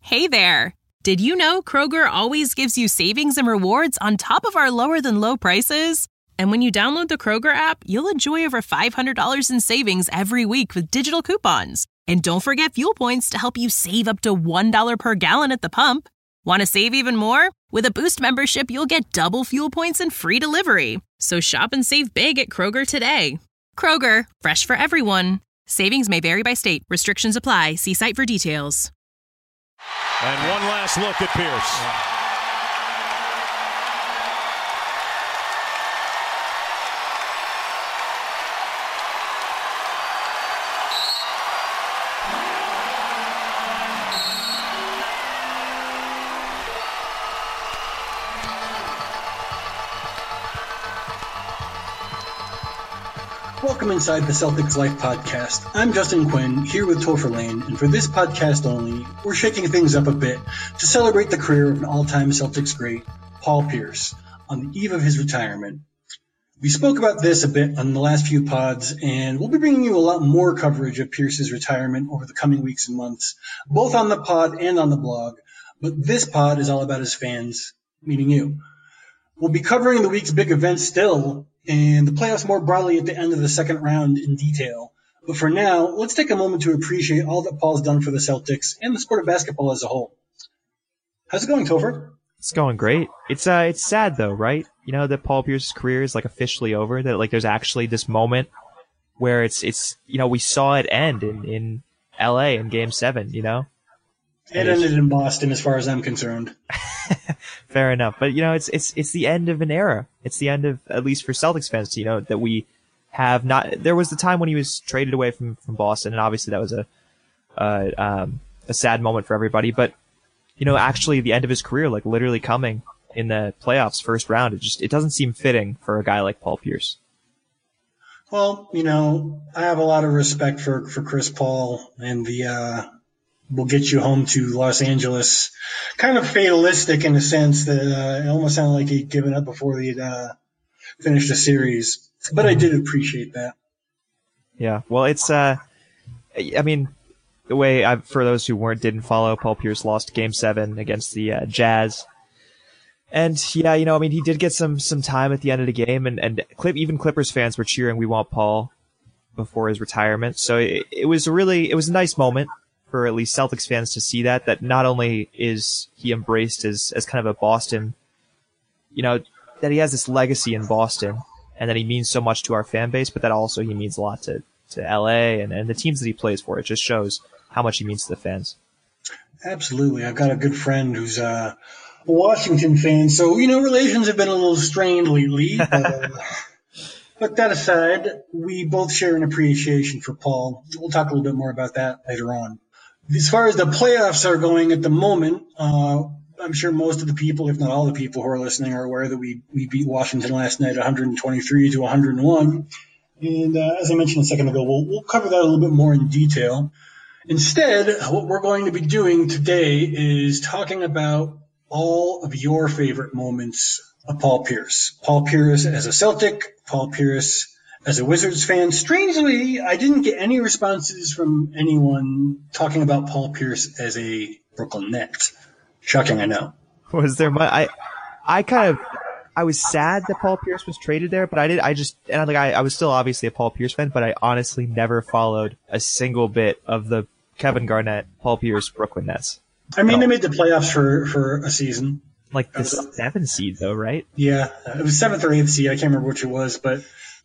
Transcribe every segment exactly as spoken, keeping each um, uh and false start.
Hey there! Did you know Kroger always gives you savings and rewards on top of our lower-than-low prices? And when you download the Kroger app, you'll enjoy over five hundred dollars in savings every week with digital coupons. And don't forget fuel points to help you save up to one dollar per gallon at the pump. Want to save even more? With a Boost membership, you'll get double fuel points and free delivery. So shop and save big at Kroger today. Kroger, fresh for everyone. Savings may vary by state. Restrictions apply. See site for details. And one last look at Pierce. Welcome inside the Celtics Life podcast. I'm Justin Quinn, here with Topher Lane, and for this podcast only, we're shaking things up a bit to celebrate the career of an all-time Celtics great, Paul Pierce, on the eve of his retirement. We spoke about this a bit on the last few pods, and we'll be bringing you a lot more coverage of Pierce's retirement over the coming weeks and months, both on the pod and on the blog, but this pod is all about his fans, meaning you. We'll be covering the week's big events still, and the playoffs more broadly at the end of the second round in detail. But for now, let's take a moment to appreciate all that Paul's done for the Celtics and the sport of basketball as a whole. How's it going, Topher? It's going great. It's uh, it's sad though, right? You know that Paul Pierce's career is like officially over. That like there's actually this moment where it's it's you know we saw it end in in L A in Game Seven. You know, it ended in Boston, as far as I'm concerned. Fair enough, but you know it's it's it's the end of an era. It's the end of, at least for Celtics fans, you know, that we have not. There was the time when he was traded away from from Boston, and obviously that was a uh, um, a sad moment for everybody. But you know, actually, the end of his career, like literally coming in the playoffs, first round, it just it doesn't seem fitting for a guy like Paul Pierce. Well, you know, I have a lot of respect for for Chris Paul and the. Uh, We'll get you home to Los Angeles. Kind of fatalistic in the sense that uh, it almost sounded like he'd given up before he'd uh, finished the series. But I did appreciate that. Yeah, well, it's, uh, I mean, the way, I, for those who weren't, didn't follow, Paul Pierce lost Game seven against the uh, Jazz. And, yeah, you know, I mean, he did get some some time at the end of the game, and, and Clip, even Clippers fans were cheering, "We want Paul," before his retirement. So it, it was really, it was a nice moment for at least Celtics fans to see that, that not only is he embraced as, as kind of a Boston, you know, that he has this legacy in Boston and that he means so much to our fan base, but that also he means a lot to, to L A and, and the teams that he plays for. It just shows how much he means to the fans. Absolutely. I've got a good friend who's a Washington fan, so, you know, relations have been a little strained lately. uh, but that aside, we both share an appreciation for Paul. We'll talk a little bit more about that later on. As far as the playoffs are going at the moment, uh, I'm sure most of the people, if not all the people who are listening, are aware that we, we beat Washington last night one twenty-three to one oh one. And uh, as I mentioned a second ago, we'll, we'll cover that a little bit more in detail. Instead, what we're going to be doing today is talking about all of your favorite moments of Paul Pierce. Paul Pierce as a Celtic, Paul Pierce as a Wizards fan. Strangely, I didn't get any responses from anyone talking about Paul Pierce as a Brooklyn Net. Shocking, I know. Was there my I I kind of I was sad that Paul Pierce was traded there, but I did I just and I like I, I was still obviously a Paul Pierce fan, but I honestly never followed a single bit of the Kevin Garnett, Paul Pierce Brooklyn Nets. I mean, they made the playoffs for, for a season. Like the seventh seed, though, right? Yeah, it was seventh or eighth seed. I can't remember which it was, but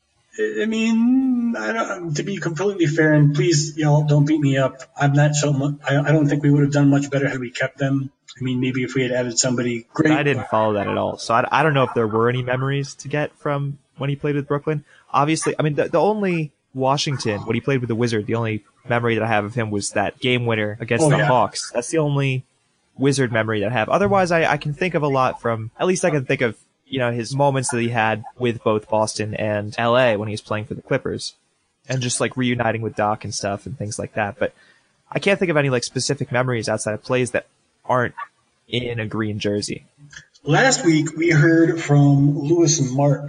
I mean, I don't, to be completely fair, and please, y'all, don't beat me up. I'm not so much. I, I don't think we would have done much better had we kept them. I mean, maybe if we had added somebody great. I didn't follow that at all, so I, I don't know if there were any memories to get from when he played with Brooklyn. Obviously, I mean, the, the only Washington, when he played with the Wizard, the only memory that I have of him was that game winner against oh, the yeah. Hawks. That's the only Wizard memory that I have. Otherwise, I, I can think of a lot from, at least I can think of, you know, his moments that he had with both Boston and L A when he was playing for the Clippers, and just like reuniting with Doc and stuff and things like that. But I can't think of any like specific memories outside of plays that aren't in a green jersey. Last week we heard from Lewis and Mark,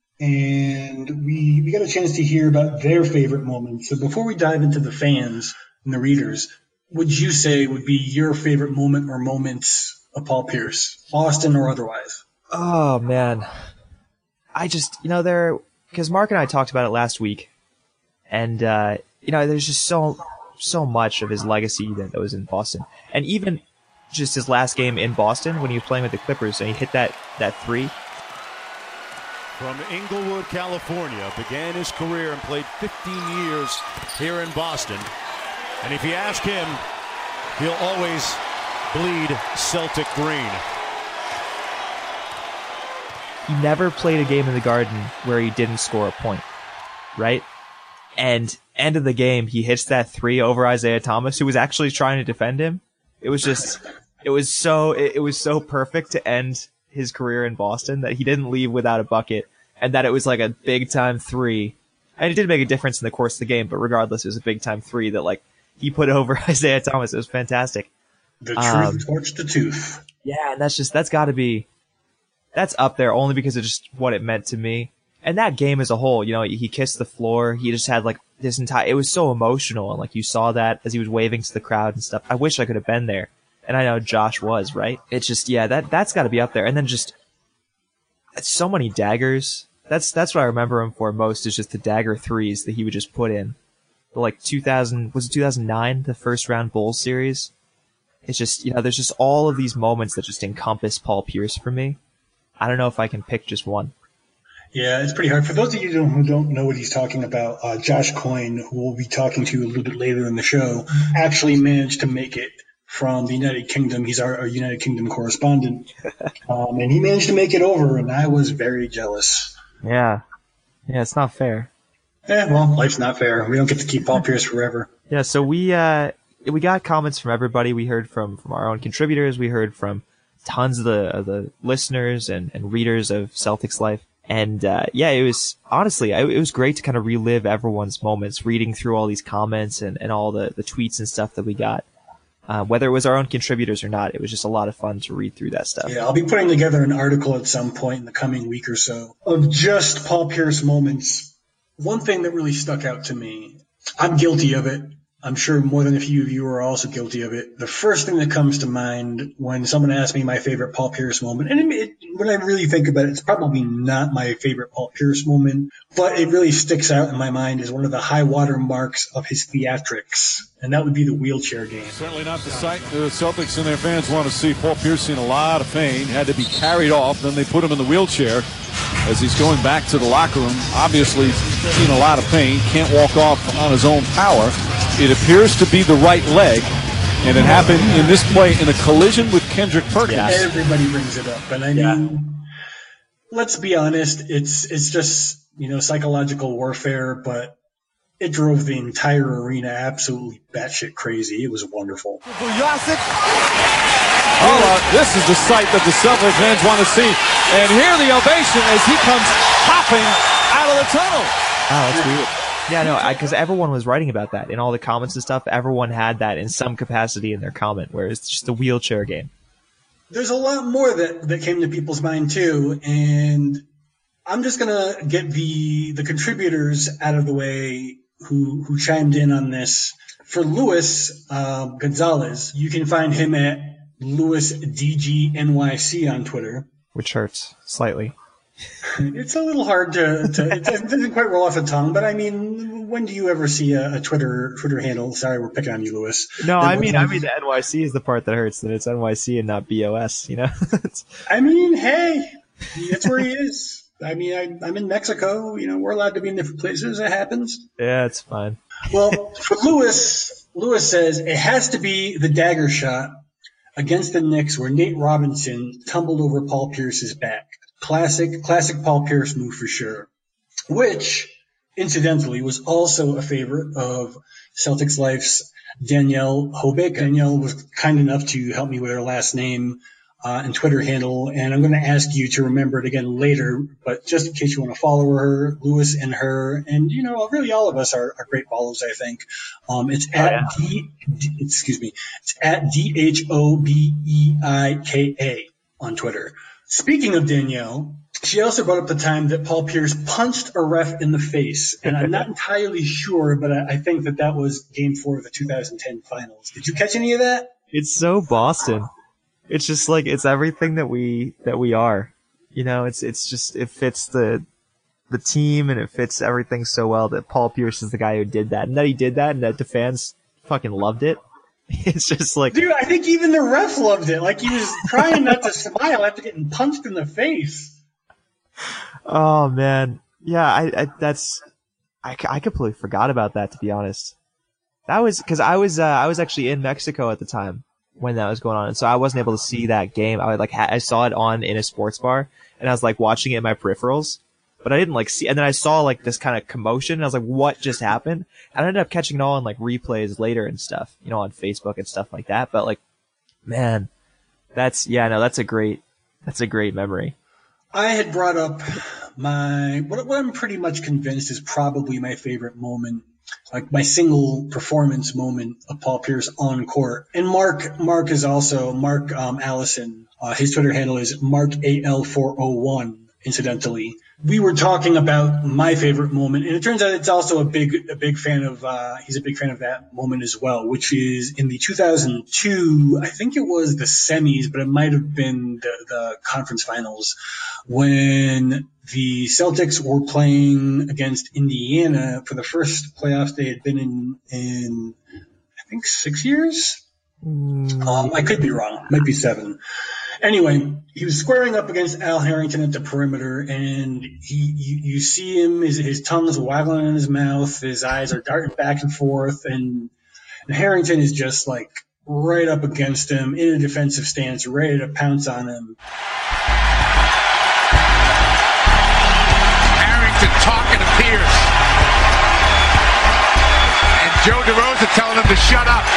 and we, we got a chance to hear about their favorite moments. So before we dive into the fans and the readers, would you say would be your favorite moment or moments of Paul Pierce, Boston or otherwise? Oh, man. I just, you know, there, because Mark and I talked about it last week, and, uh, you know, there's just so, so much of his legacy that, that was in Boston. And even just his last game in Boston when he was playing with the Clippers and he hit that, that three. From Inglewood, California, began his career and played fifteen years here in Boston. And if you ask him, he'll always bleed Celtic green. He never played a game in the Garden where he didn't score a point, right? And end of the game, he hits that three over Isaiah Thomas, who was actually trying to defend him. It was just, it was so, it, it was so perfect to end his career in Boston that he didn't leave without a bucket, and that it was like a big time three. And it did make a difference in the course of the game, but regardless, it was a big time three that like he put over Isaiah Thomas. It was fantastic. The truth um, torched the tooth. Yeah, and that's just, that's got to be, that's up there only because of just what it meant to me. And that game as a whole, you know, he kissed the floor. He just had like this entire, it was so emotional. And like you saw that as he was waving to the crowd and stuff. I wish I could have been there. And I know Josh was, right? It's just, yeah, that, that's got to be up there. And then just so many daggers. That's, that's what I remember him for most, is just the dagger threes that he would just put in. The, like two thousand, was it two thousand nine, the first round Bulls series? It's just, you know, there's just all of these moments that just encompass Paul Pierce for me. I don't know if I can pick just one. Yeah, it's pretty hard. For those of you who don't know what he's talking about, uh, Josh Coyne, who we'll be talking to a little bit later in the show, actually managed to make it from the United Kingdom. He's our, our United Kingdom correspondent. Um, and he managed to make it over, and I was very jealous. Yeah. Yeah, it's not fair. Yeah, well, life's not fair. We don't get to keep Paul Pierce forever. Yeah, so we uh, we got comments from everybody. We heard from, from our own contributors. We heard from tons of the of the listeners and, and readers of Celtics Life. And uh, yeah, it was honestly, it was great to kind of relive everyone's moments, reading through all these comments and, and all the, the tweets and stuff that we got. Uh, whether it was our own contributors or not, it was just a lot of fun to read through that stuff. Yeah, I'll be putting together an article at some point in the coming week or so of just Paul Pierce moments. One thing that really stuck out to me, I'm guilty of it. I'm sure more than a few of you are also guilty of it. The first thing that comes to mind when someone asks me my favorite Paul Pierce moment, and it, when I really think about it, it's probably not my favorite Paul Pierce moment, but it really sticks out in my mind as one of the high water marks of his theatrics, and that would be the wheelchair game. Certainly not the sight the Celtics and their fans want to see. Paul Pierce in a lot of pain, had to be carried off, then they put him in the wheelchair as he's going back to the locker room. Obviously in a lot of pain, can't walk off on his own power. It appears to be the right leg, and it happened in this play in a collision with Kendrick Perkins. Yeah. Everybody brings it up, and I mean, yeah. Let's be honest, it's it's just, you know, psychological warfare, but it drove the entire arena absolutely batshit crazy. It was wonderful. Oh, uh, this is the sight that the Celtics fans want to see, and hear the ovation as he comes hopping out of the tunnel. Oh, that's weird. Yeah, no, because everyone was writing about that in all the comments and stuff. Everyone had that in some capacity in their comment, where it's just the wheelchair game. There's a lot more that, that came to people's mind too, and I'm just gonna get the the contributors out of the way who who chimed in on this. For Luis uh, Gonzalez, you can find him at Luis D G N Y C on Twitter, which hurts slightly. It's a little hard to, to it doesn't quite roll off the tongue, but I mean, when do you ever see a, a Twitter Twitter handle? Sorry, we're picking on you, Lewis. No, I mean, I mean, the N Y C is the part that hurts. That it's N Y C and not B O S. You know. I mean, hey, that's where he is. I mean, I, I'm in Mexico. You know, we're allowed to be in different places. It happens. Yeah, it's fine. Well, for Lewis, Lewis says it has to be the dagger shot against the Knicks where Nate Robinson tumbled over Paul Pierce's back. Classic, classic Paul Pierce move for sure, which, incidentally, was also a favorite of Celtics Life's Danielle Hobick. Danielle was kind enough to help me with her last name uh, and Twitter handle, and I'm going to ask you to remember it again later, but just in case you want to follow her, Lewis and her, and, you know, really all of us are, are great follows, I think. Um, it's at, oh, yeah. D, D, excuse me, it's at D H O B E I K A on Twitter. Speaking of Danielle, She also brought up the time that Paul Pierce punched a ref in the face, and I'm not entirely sure, but I, I think that that was Game Four of the two thousand ten Finals. Did you catch any of that? It's so Boston. It's just like it's everything that we that we are. You know, it's it's just it fits the the team and it fits everything so well that Paul Pierce is the guy who did that, and that he did that, and that the fans fucking loved it. It's just like, dude, I think even the ref loved it. Like he was trying not to smile after getting punched in the face. Oh man, yeah, I, I that's I, I completely forgot about that, to be honest. That was because I was uh, I was actually in Mexico at the time when that was going on, and so I wasn't able to see that game. I like ha- I saw it on in a sports bar, and I was like watching it in my peripherals, but I didn't like see. And then I saw like this kind of commotion, and I was like, "What just happened?" And I ended up catching it all on like replays later and stuff, you know, on Facebook and stuff like that. But like, man, that's yeah, no, that's a great that's a great memory. I had brought up my what, what I'm pretty much convinced is probably my favorite moment, like my single performance moment of Paul Pierce on court. And Mark Mark is also Mark um, Allison. Uh, his Twitter handle is Mark A L four oh one. Incidentally, we were talking about my favorite moment, and it turns out it's also a big a big fan of. Uh, he's a big fan of that moment as well, which is in the two thousand two. I think it was the semis, but it might have been the, the conference finals when the Celtics were playing against Indiana for the first playoffs they had been in in I think six years. Mm. Um, I could be wrong. Might be seven. Anyway, he was squaring up against Al Harrington at the perimeter, and he you, you see him, his, his tongue's waggling in his mouth, his eyes are darting back and forth, and, and Harrington is just like right up against him in a defensive stance, ready to pounce on him. Harrington talking to Pierce, and Joe DeRosa telling him to shut up.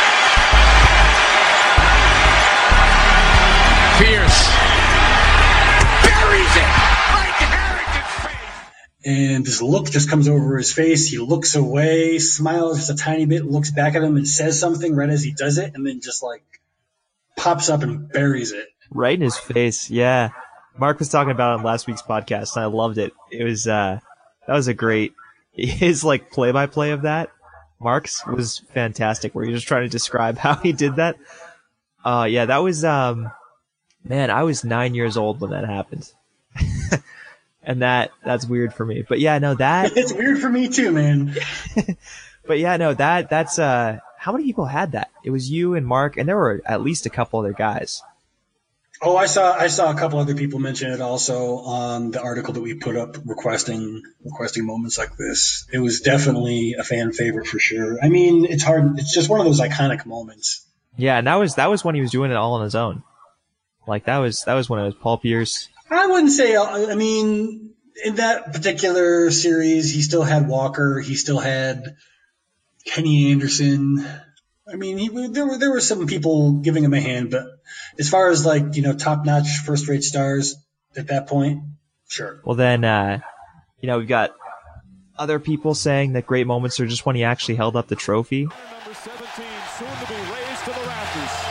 Pierce buries it right to Harrington's face. And this look just comes over his face. He looks away, smiles just a tiny bit, looks back at him and says something right as he does it, and then just like pops up and buries it. Right in his face, yeah. Mark was talking about it on last week's podcast, and I loved it. It was, uh, that was a great, his like play-by-play of that, Mark's, was fantastic, where he was just trying to describe how he did that. Uh, yeah, that was, um, man, I was nine years old when that happened. And that, that's weird for me. But yeah, no, that. It's weird for me too, man. But yeah, no, that, that's, uh, how many people had that? It was you and Mark, and there were at least a couple other guys. Oh, I saw, I saw a couple other people mention it also on the article that we put up requesting, requesting moments like this. It was definitely a fan favorite for sure. I mean, it's hard. It's just one of those iconic moments. Yeah. And that was, that was when he was doing it all on his own. Like that was, that was when it was Paul Pierce. I wouldn't say, I mean, in that particular series, he still had Walker. He still had Kenny Anderson. I mean, he, there were, there were some people giving him a hand, but as far as like, you know, top notch first rate stars at that point, sure. Well, then, uh, you know, we've got other people saying that great moments are just when he actually held up the trophy. Number seventeen, soon to be raised to the rafters.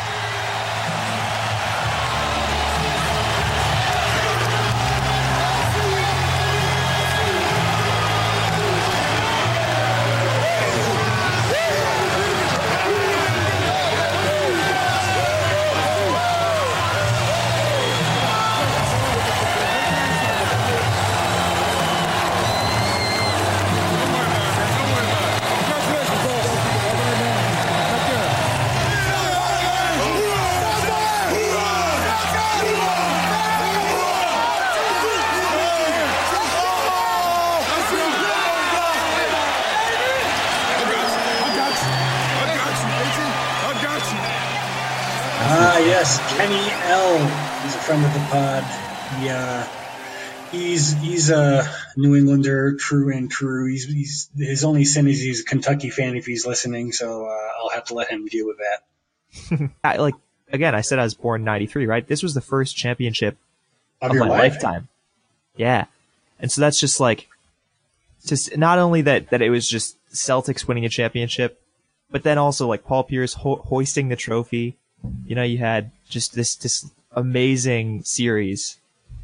Ah, yes, Kenny L. He's a friend of the pod. He, uh, he's he's a New Englander, true and true. He's he's his only sin is he's a Kentucky fan if he's listening. So uh, I'll have to let him deal with that. I, like again, I said I was born in ninety-three, right? This was the first championship of, of your my life? lifetime. Yeah, and so that's just like, just not only that that it was just Celtics winning a championship, but then also like Paul Pierce ho- hoisting the trophy. You know, you had just this this amazing series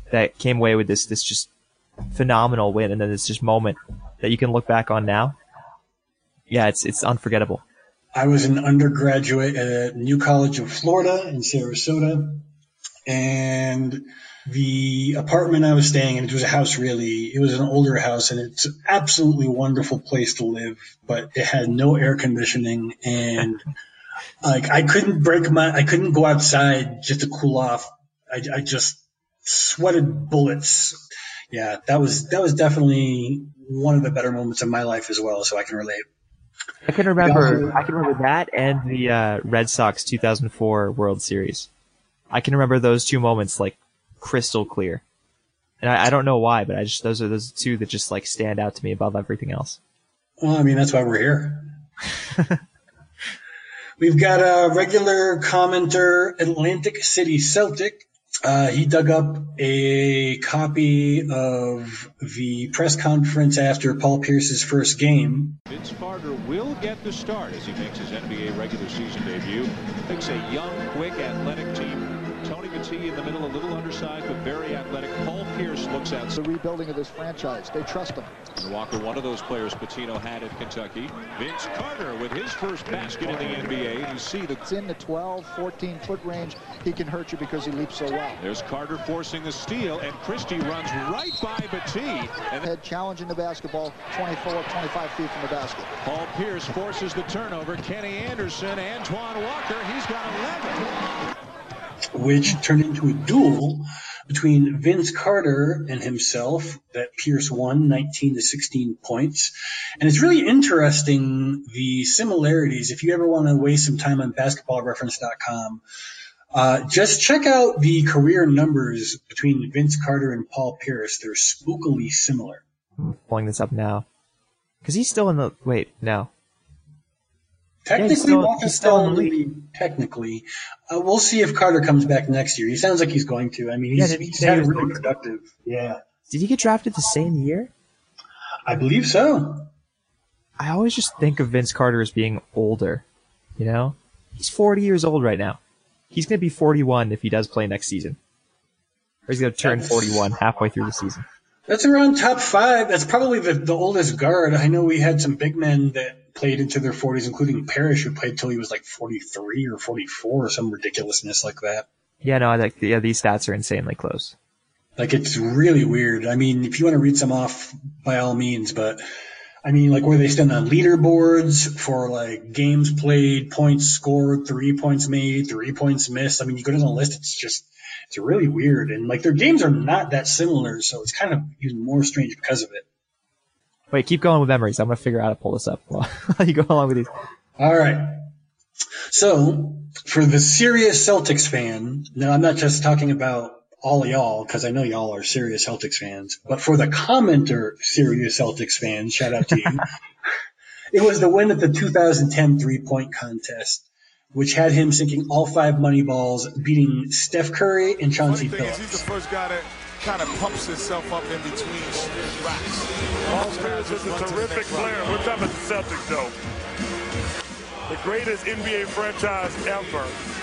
that came away with this this just phenomenal win, and then this just moment that you can look back on now. Yeah, it's it's unforgettable. I was an undergraduate at New College of Florida in Sarasota, and the apartment I was staying in, it was a house really, it was an older house, and it's an absolutely wonderful place to live, but it had no air conditioning, and like I couldn't break my, I couldn't go outside just to cool off. I, I just sweated bullets. Yeah, that was, that was definitely one of the better moments of my life as well, so I can relate. I can remember, I can remember that and the uh, Red Sox two thousand four World Series. I can remember those two moments like crystal clear, and I, I don't know why, but I just those are those two that just like stand out to me above everything else. Well, I mean that's why we're here. We've got a regular commenter, Atlantic City Celtic. Uh, he dug up a copy of the press conference after Paul Pierce's first game. Vince Carter will get the start as he makes his N B A regular season debut. It's a young, quick, athletic team. Tony Matee in the middle, a little undersized, but very athletic. Paul Pierce looks out. The rebuilding of this franchise. They trust him. And Walker, one of those players Patino had at Kentucky. Vince Carter with his first basket in the N B A. You see the... It's in the twelve, fourteen foot range. He can hurt you because he leaps so well. There's Carter forcing the steal, and Christie runs right by Matee. And head challenging the basketball, twenty-four, twenty-five feet from the basket. Paul Pierce forces the turnover. Kenny Anderson, Antoine Walker, he's got eleven. Which turned into a duel between Vince Carter and himself that Pierce won nineteen to sixteen points. And it's really interesting, the similarities. If you ever want to waste some time on basketball reference dot com, uh, just check out the career numbers between Vince Carter and Paul Pierce. They're spookily similar. I'm pulling this up now. Because he's still in the... Wait, no. Technically, yeah, still, Walker's still in the league. Technically, uh, we'll see if Carter comes back next year. He sounds like he's going to. I mean, he's, yeah, he's had a really productive. Yeah. Did he get drafted the same year? I believe so. I always just think of Vince Carter as being older. You know, he's forty years old right now. He's going to be forty-one if he does play next season, or he's going to turn forty-one halfway through the season. That's around top five. That's probably the, the oldest guard. I know we had some big men that played into their forties, including Parrish, who played till he was like forty-three or forty-four or some ridiculousness like that. Yeah, no, like yeah, these stats are insanely close. Like, it's really weird. I mean, if you want to read some off, by all means, but I mean, like where they stand on leaderboards for like games played, points scored, three points made, three points missed. I mean, you go down the list, it's just, it's really weird. And like their games are not that similar, so it's kind of even more strange because of it. Wait, keep going with memories. I'm going to figure out how to pull this up while you go along with these. All right. So, for the serious Celtics fan, now I'm not just talking about all of y'all, because I know y'all are serious Celtics fans, but for the commenter serious Celtics fans, shout out to you. It was the win at the two thousand ten three-point contest, which had him sinking all five money balls, beating Steph Curry and Chauncey Billups. He's the first guy that kind of pumps himself up in between racks. Paul Pierce is a terrific player. We're talking about the Celtics, though. The greatest N B A franchise ever.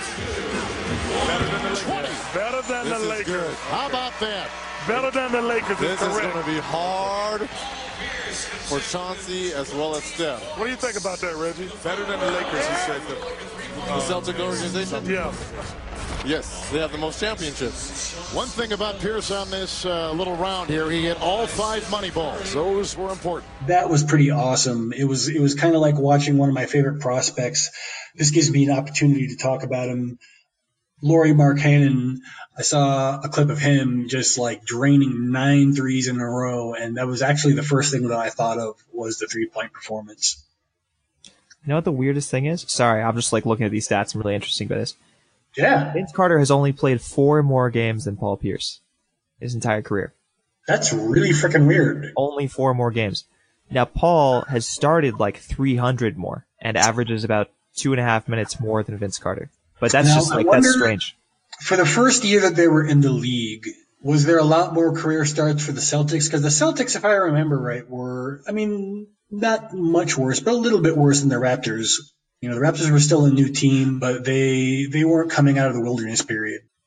Better than the Lakers. Better than this the Lakers. Good. How about that? Better than the Lakers this is is correct. going to be hard for Chauncey as well as Steph. What do you think about that, Reggie? Better than the Lakers, he said. The, the Celtic organization? Yeah. Yes, they have the most championships. One thing about Pierce on this uh, little round here, he hit all five money balls. Those were important. That was pretty awesome. It was it was kind of like watching one of my favorite prospects. This gives me an opportunity to talk about him. Lauri Markkanen, I saw a clip of him just like draining nine threes in a row, and that was actually the first thing that I thought of was the three-point performance. You know what the weirdest thing is? Sorry, I'm just like looking at these stats. I'm really interested by this. Yeah. Vince Carter has only played four more games than Paul Pierce his entire career. That's really freaking weird. Only four more games. Now, Paul has started like three hundred more and averages about two and a half minutes more than Vince Carter. But that's now, just like, wonder, that's strange. For the first year that they were in the league, was there a lot more career starts for the Celtics? Because the Celtics, if I remember right, were, I mean, not much worse, but a little bit worse than the Raptors. You know, the Raptors were still a new team, but they they weren't coming out of the wilderness period.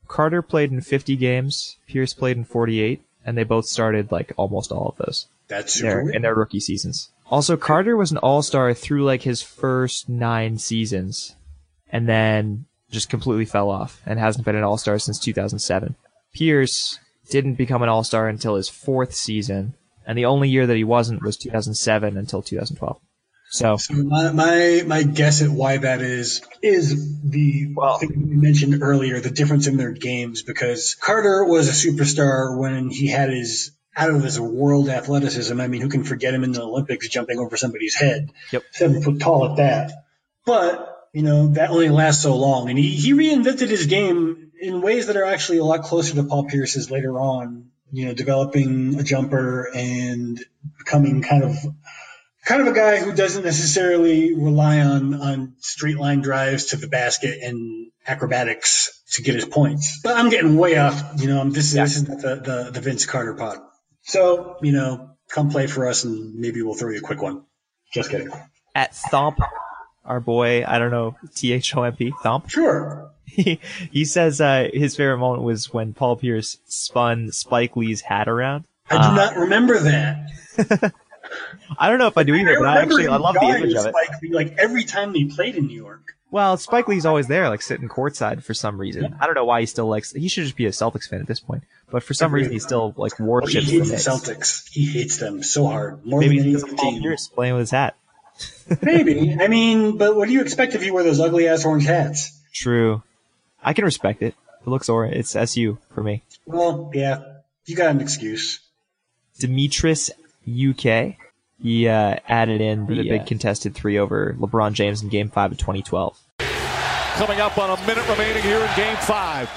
Carter played in fifty games, Pierce played in forty-eight, and they both started like almost all of those. That's in super their, weird. in their rookie seasons. Also, Carter was an all-star through like his first nine seasons, and then just completely fell off and hasn't been an all-star since two thousand seven. Pierce didn't become an all-star until his fourth season, and the only year that he wasn't was two thousand seven until two thousand twelve. So, so my, my my guess at why that is is the well, thing we mentioned earlier, the difference in their games, because Carter was a superstar when he had his out of his world athleticism. I mean, who can forget him in the Olympics jumping over somebody's head? Yep. Seven foot tall at that. But, you know, that only lasts so long. And he, he reinvented his game in ways that are actually a lot closer to Paul Pierce's later on, you know, developing a jumper and becoming kind of kind of a guy who doesn't necessarily rely on, on straight line drives to the basket and acrobatics to get his points. But I'm getting way off, you know, this, yeah. this is not the, the, the Vince Carter pod. So, you know, come play for us and maybe we'll throw you a quick one. Just kidding. At Thomp, our boy, I don't know, T H O M P, Thomp? Sure. He, he says uh, his favorite moment was when Paul Pierce spun Spike Lee's hat around. I do uh, not remember that. I don't know if I do either, I but I actually I love the image of it. Spike Lee, like every time they played in New York. Well, Spike Lee's always there, like sitting courtside for some reason. Yeah. I don't know why he still likes. He should just be a Celtics fan at this point. But for some reason, he still like worships well, he hates the, the Celtics. He hates them so hard, more Maybe than any because other of Paul team. Pierce playing with his hat. Maybe. I mean, but what do you expect if you wear those ugly ass orange hats? True. I can respect it. It looks orange. It's S U for me. Well, yeah, you got an excuse. Demetris U K. He uh, added in the, the big uh, contested three over LeBron James in Game Five of twenty twelve. Coming up on a minute remaining here in Game Five.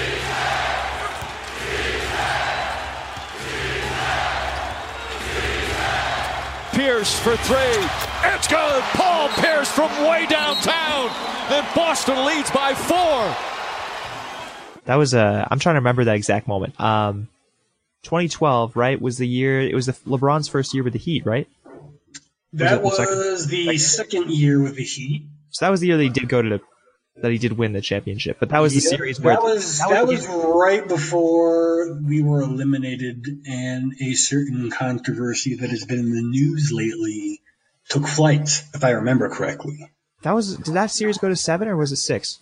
Pierce for three. It's good. Paul Pierce from way downtown. Then Boston leads by four. That was a. Uh, I'm trying to remember that exact moment. Um, twenty twelve, right, was the year. It was the LeBron's first year with the Heat, right? That was, was, was the second? second year with the Heat. So that was the year that he did go to the, that he did win the championship. But that was the yeah, series where that was that, that was, was right before we were eliminated, and a certain controversy that has been in the news lately took flight, if I remember correctly. That was did that series go to seven or was it six?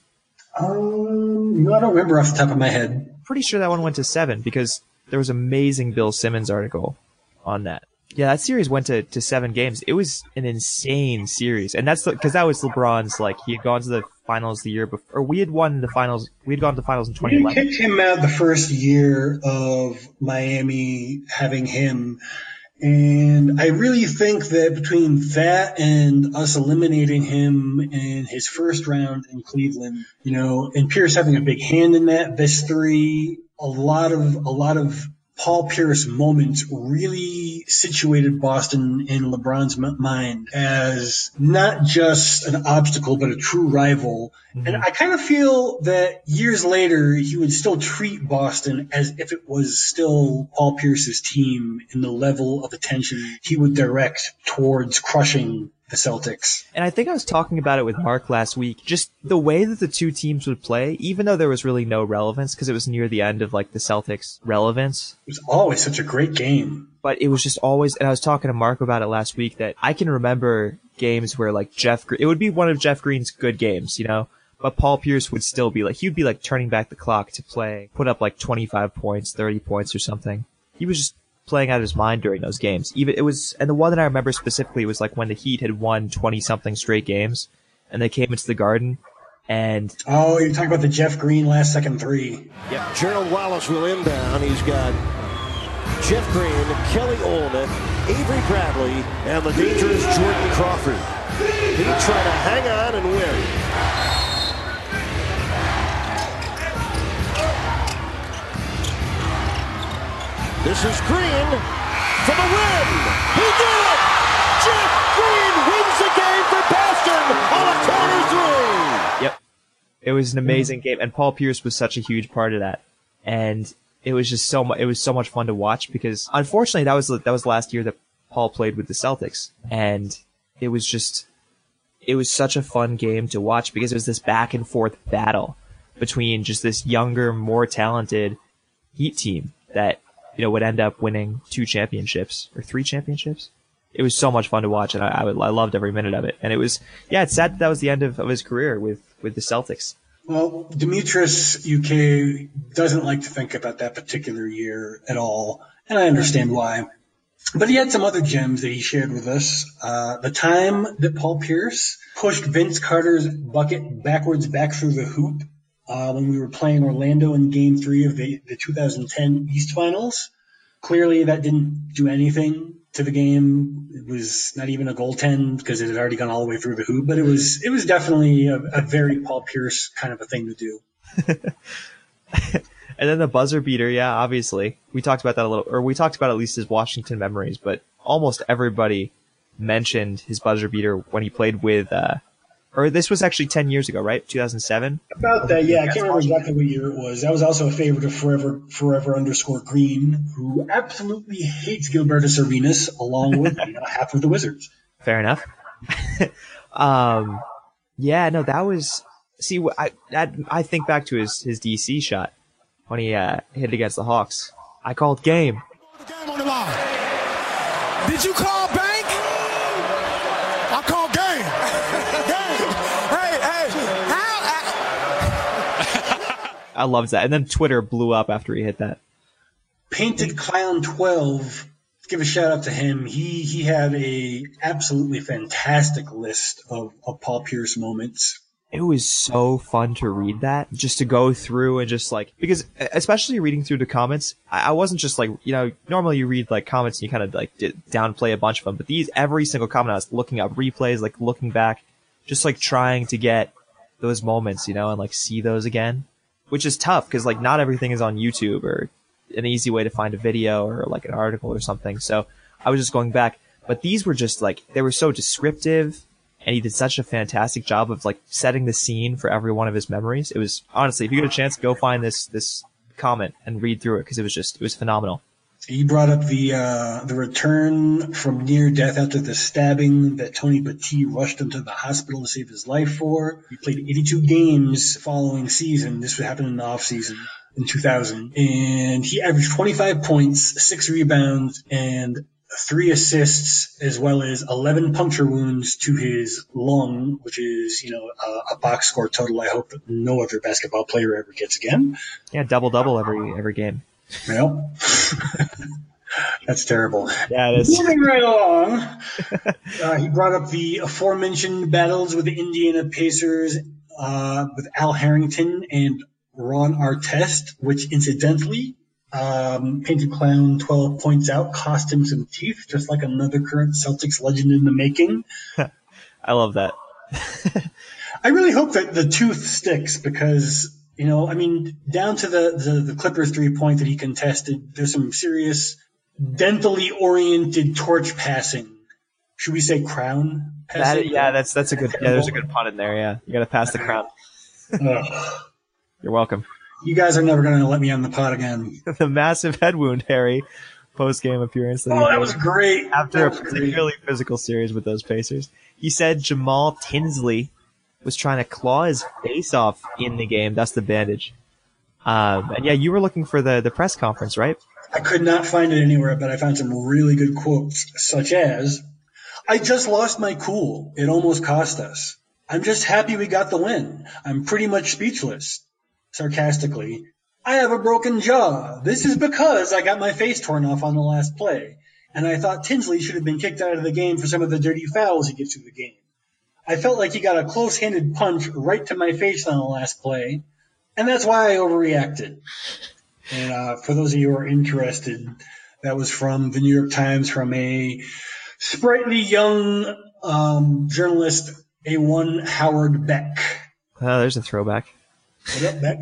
Um, no, I don't remember off the top of my head. Pretty sure that one went to seven because there was an amazing Bill Simmons article on that. Yeah, that series went to, to seven games. It was an insane series. And that's because that was LeBron's, like, he had gone to the finals the year before. Or we had won the finals. We had gone to the finals in twenty eleven. We kicked him out the first year of Miami having him. And I really think that between that and us eliminating him in his first round in Cleveland, you know, and Pierce having a big hand in that, this three, a lot of, a lot of Paul Pierce moments really situated Boston in LeBron's mind as not just an obstacle, but a true rival. Mm-hmm. And I kind of feel that years later, he would still treat Boston as if it was still Paul Pierce's team in the level of attention he would direct towards crushing the Celtics. And I think I was talking about it with Mark last week. Just the way that the two teams would play, even though there was really no relevance because it was near the end of like the Celtics' relevance. It was always such a great game. But it was just always, and I was talking to Mark about it last week, that I can remember games where like Jeff, it would be one of Jeff Green's good games, you know? But Paul Pierce would still be like, he'd be like turning back the clock to play, put up like twenty-five points, thirty points or something. He was just playing out of his mind during those games. Even it was, and the one that I remember specifically was like when the Heat had won twenty something straight games, and they came into the Garden, and oh, you're talking about the Jeff Green last second three. Yep, Gerald Wallace will inbound. He's got Jeff Green, Kelly Olynyk, Avery Bradley, and the dangerous Jordan Crawford. He try to hang on and win. This is Green for the win. He did it! Jeff Green wins the game for Boston on a corner three. Yep. It was an amazing game, and Paul Pierce was such a huge part of that. And it was just so much, it was so much fun to watch because unfortunately that was, that was last year that Paul played with the Celtics. And it was just, it was such a fun game to watch because it was this back and forth battle between just this younger, more talented Heat team that, you know, would end up winning two championships or three championships. It was so much fun to watch, and I, I, would, I loved every minute of it. And it was, yeah, it's sad that, that was the end of, of his career with, with the Celtics. Well, Demetrius U K doesn't like to think about that particular year at all, and I understand why. But he had some other gems that he shared with us. Uh, the time that Paul Pierce pushed Vince Carter's bucket backwards back through the hoop uh, when we were playing Orlando in Game three of the, the two thousand ten East Finals. Clearly, that didn't do anything to the game. It was not even a goaltend because it had already gone all the way through the hoop. But it was it was definitely a, a very Paul Pierce kind of a thing to do. And then the buzzer beater, yeah, obviously. We talked about that a little, or we talked about at least his Washington memories, but almost everybody mentioned his buzzer beater when he played with, uh, or this was actually ten years ago, right? two thousand seven? About that, yeah. I can't remember exactly what year it was. That was also a favorite of Forever Forever underscore Green, who absolutely hates Gilberto Arenas, along with you know, half of the Wizards. Fair enough. um, yeah, no, that was, see, I, that, I think back to his, his D C shot when he uh, hit against the Hawks. I called game. Game on the line. Did you call bank? I called game. Game. Hey, hey. How? I loved that. And then Twitter blew up after he hit that. Painted Clown twelve. Give a shout out to him. He he had a absolutely fantastic list of, of Paul Pierce moments. It was so fun to read that, just to go through and just like, because especially reading through the comments, I wasn't just like, you know, normally you read like comments and you kind of like downplay a bunch of them, but these, every single comment I was looking up replays, like looking back, just like trying to get those moments, you know, and like see those again, which is tough because like not everything is on YouTube or an easy way to find a video or like an article or something. So I was just going back, but these were just like, they were so descriptive. And he did such a fantastic job of like setting the scene for every one of his memories. It was honestly, if you get a chance, go find this this comment and read through it because it was just it was phenomenal. He brought up the uh, the return from near death after the stabbing that Tony Petit rushed him to the hospital to save his life for. He played eighty-two games following season. This would happen in the off season in two thousand, and he averaged twenty-five points, six rebounds, and three assists, as well as eleven puncture wounds to his lung, which is, you know, a, a box score total I hope that no other basketball player ever gets again. Yeah, double-double every every game. Well, that's terrible. Yeah, it is. Moving right along, uh, he brought up the aforementioned battles with the Indiana Pacers uh, with Al Harrington and Ron Artest, which incidentally, Um, Painted Clown twelve points out, cost him some teeth, just like another current Celtics legend in the making. I love that. I really hope that the tooth sticks because, you know, I mean, down to the, the, the Clippers three-point that he contested, there's some serious dentally oriented torch passing. Should we say crown passing? That, yeah, that's that's a good. Yeah, there's a good pun in there. Yeah, you got to pass the crown. You're welcome. You guys are never going to let me on the pod again. The massive head wound, Harry, post-game appearance. That oh, that was great. After was a particularly great. physical series with those Pacers. He said Jamal Tinsley was trying to claw his face off in the game. That's the bandage. Um, and yeah, you were looking for the, the press conference, right? I could not find it anywhere, but I found some really good quotes, such as, "I just lost my cool. It almost cost us. I'm just happy we got the win. I'm pretty much speechless." Sarcastically, "I have a broken jaw. This is because I got my face torn off on the last play. And I thought Tinsley should have been kicked out of the game for some of the dirty fouls he gets through the game. I felt like he got a close-handed punch right to my face on the last play. And that's why I overreacted." And uh, for those of you who are interested, that was from the New York Times, from a sprightly young um, journalist, A one Howard Beck. Oh, there's a throwback. What up, Beck?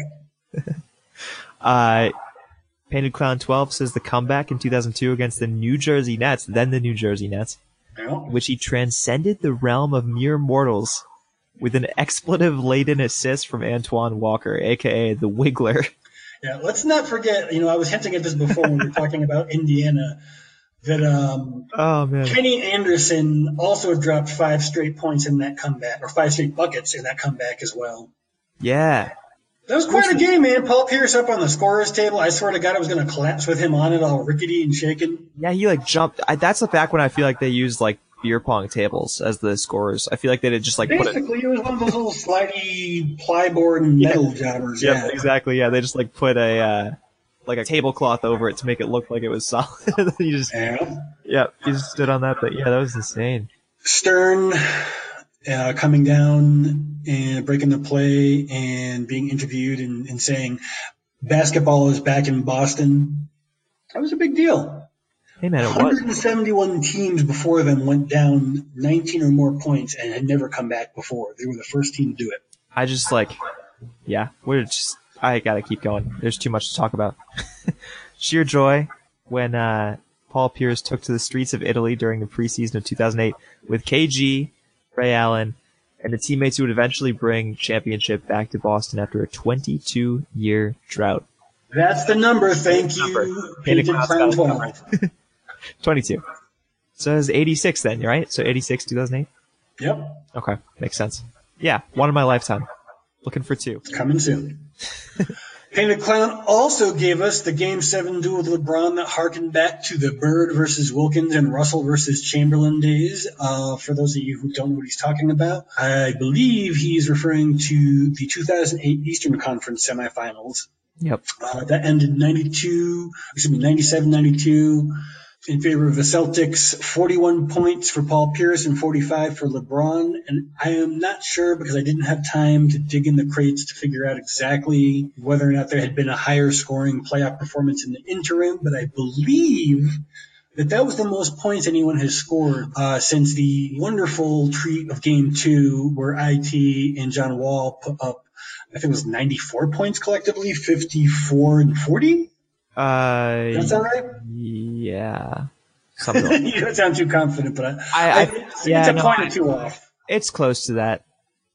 uh, Painted Clown twelve says the comeback in two thousand two against the New Jersey Nets, then the New Jersey Nets, yeah. in which he transcended the realm of mere mortals with an expletive-laden assist from Antoine Walker, a k a the Wiggler. Yeah, let's not forget, you know, I was hinting at this before when we were talking about Indiana, that um, oh, man. Kenny Anderson also dropped five straight points in that comeback, or five straight buckets in that comeback as well. Yeah. That was quite a game, man. Paul Pierce up on the scorer's table. I swear to God, I was going to collapse with him on it, all rickety and shaken. Yeah, he like jumped. I, that's the back when I feel like they used like beer pong tables as the scorers. I feel like they did just like basically put it. It was one of those little slidey plyboard and metal yeah. jobbers. Yep, yeah, exactly. Yeah, they just like put a uh, like a tablecloth over it to make it look like it was solid. you just yeah, yeah, you just stood on that. But yeah, that was insane. Stern uh, coming down and breaking the play and being interviewed and, and saying basketball is back in Boston. That was a big deal. Hey man, it was. one hundred seventy-one teams before them went down nineteen or more points and had never come back before. They were the first team to do it. I just like, yeah, we're just, I gotta keep going. There's too much to talk about. Sheer joy when uh, Paul Pierce took to the streets of Italy during the preseason of two thousand eight with K G, Ray Allen, and the teammates who would eventually bring championship back to Boston after a twenty-two year drought. That's the number. Thank you, Painted Clown twelve. twenty-two. So it was eighty-six then, right? So eighty-six, two thousand eight? Yep. Okay, makes sense. Yeah, one in my lifetime. Looking for two. Coming soon. Painted Clown also gave us the Game seven duel with LeBron that harkened back to the Bird versus Wilkins and Russell versus Chamberlain days. Uh, for those of you who don't know what he's talking about, I believe he's referring to the two thousand eight Eastern Conference semifinals. Yep. Uh, that ended ninety-two, excuse me, ninety-seven ninety-two in favor of the Celtics, forty-one points for Paul Pierce and forty-five for LeBron. And I am not sure because I didn't have time to dig in the crates to figure out exactly whether or not there had been a higher scoring playoff performance in the interim, but I believe that that was the most points anyone has scored uh, since the wonderful treat of Game two where I T and John Wall put up, I think it was ninety-four points collectively, fifty-four and forty. Uh, Does that sound right? Yeah. Something like you don't sound too confident, but I, I, I, I, it's, yeah, it's a no, point or two off. It's close to that.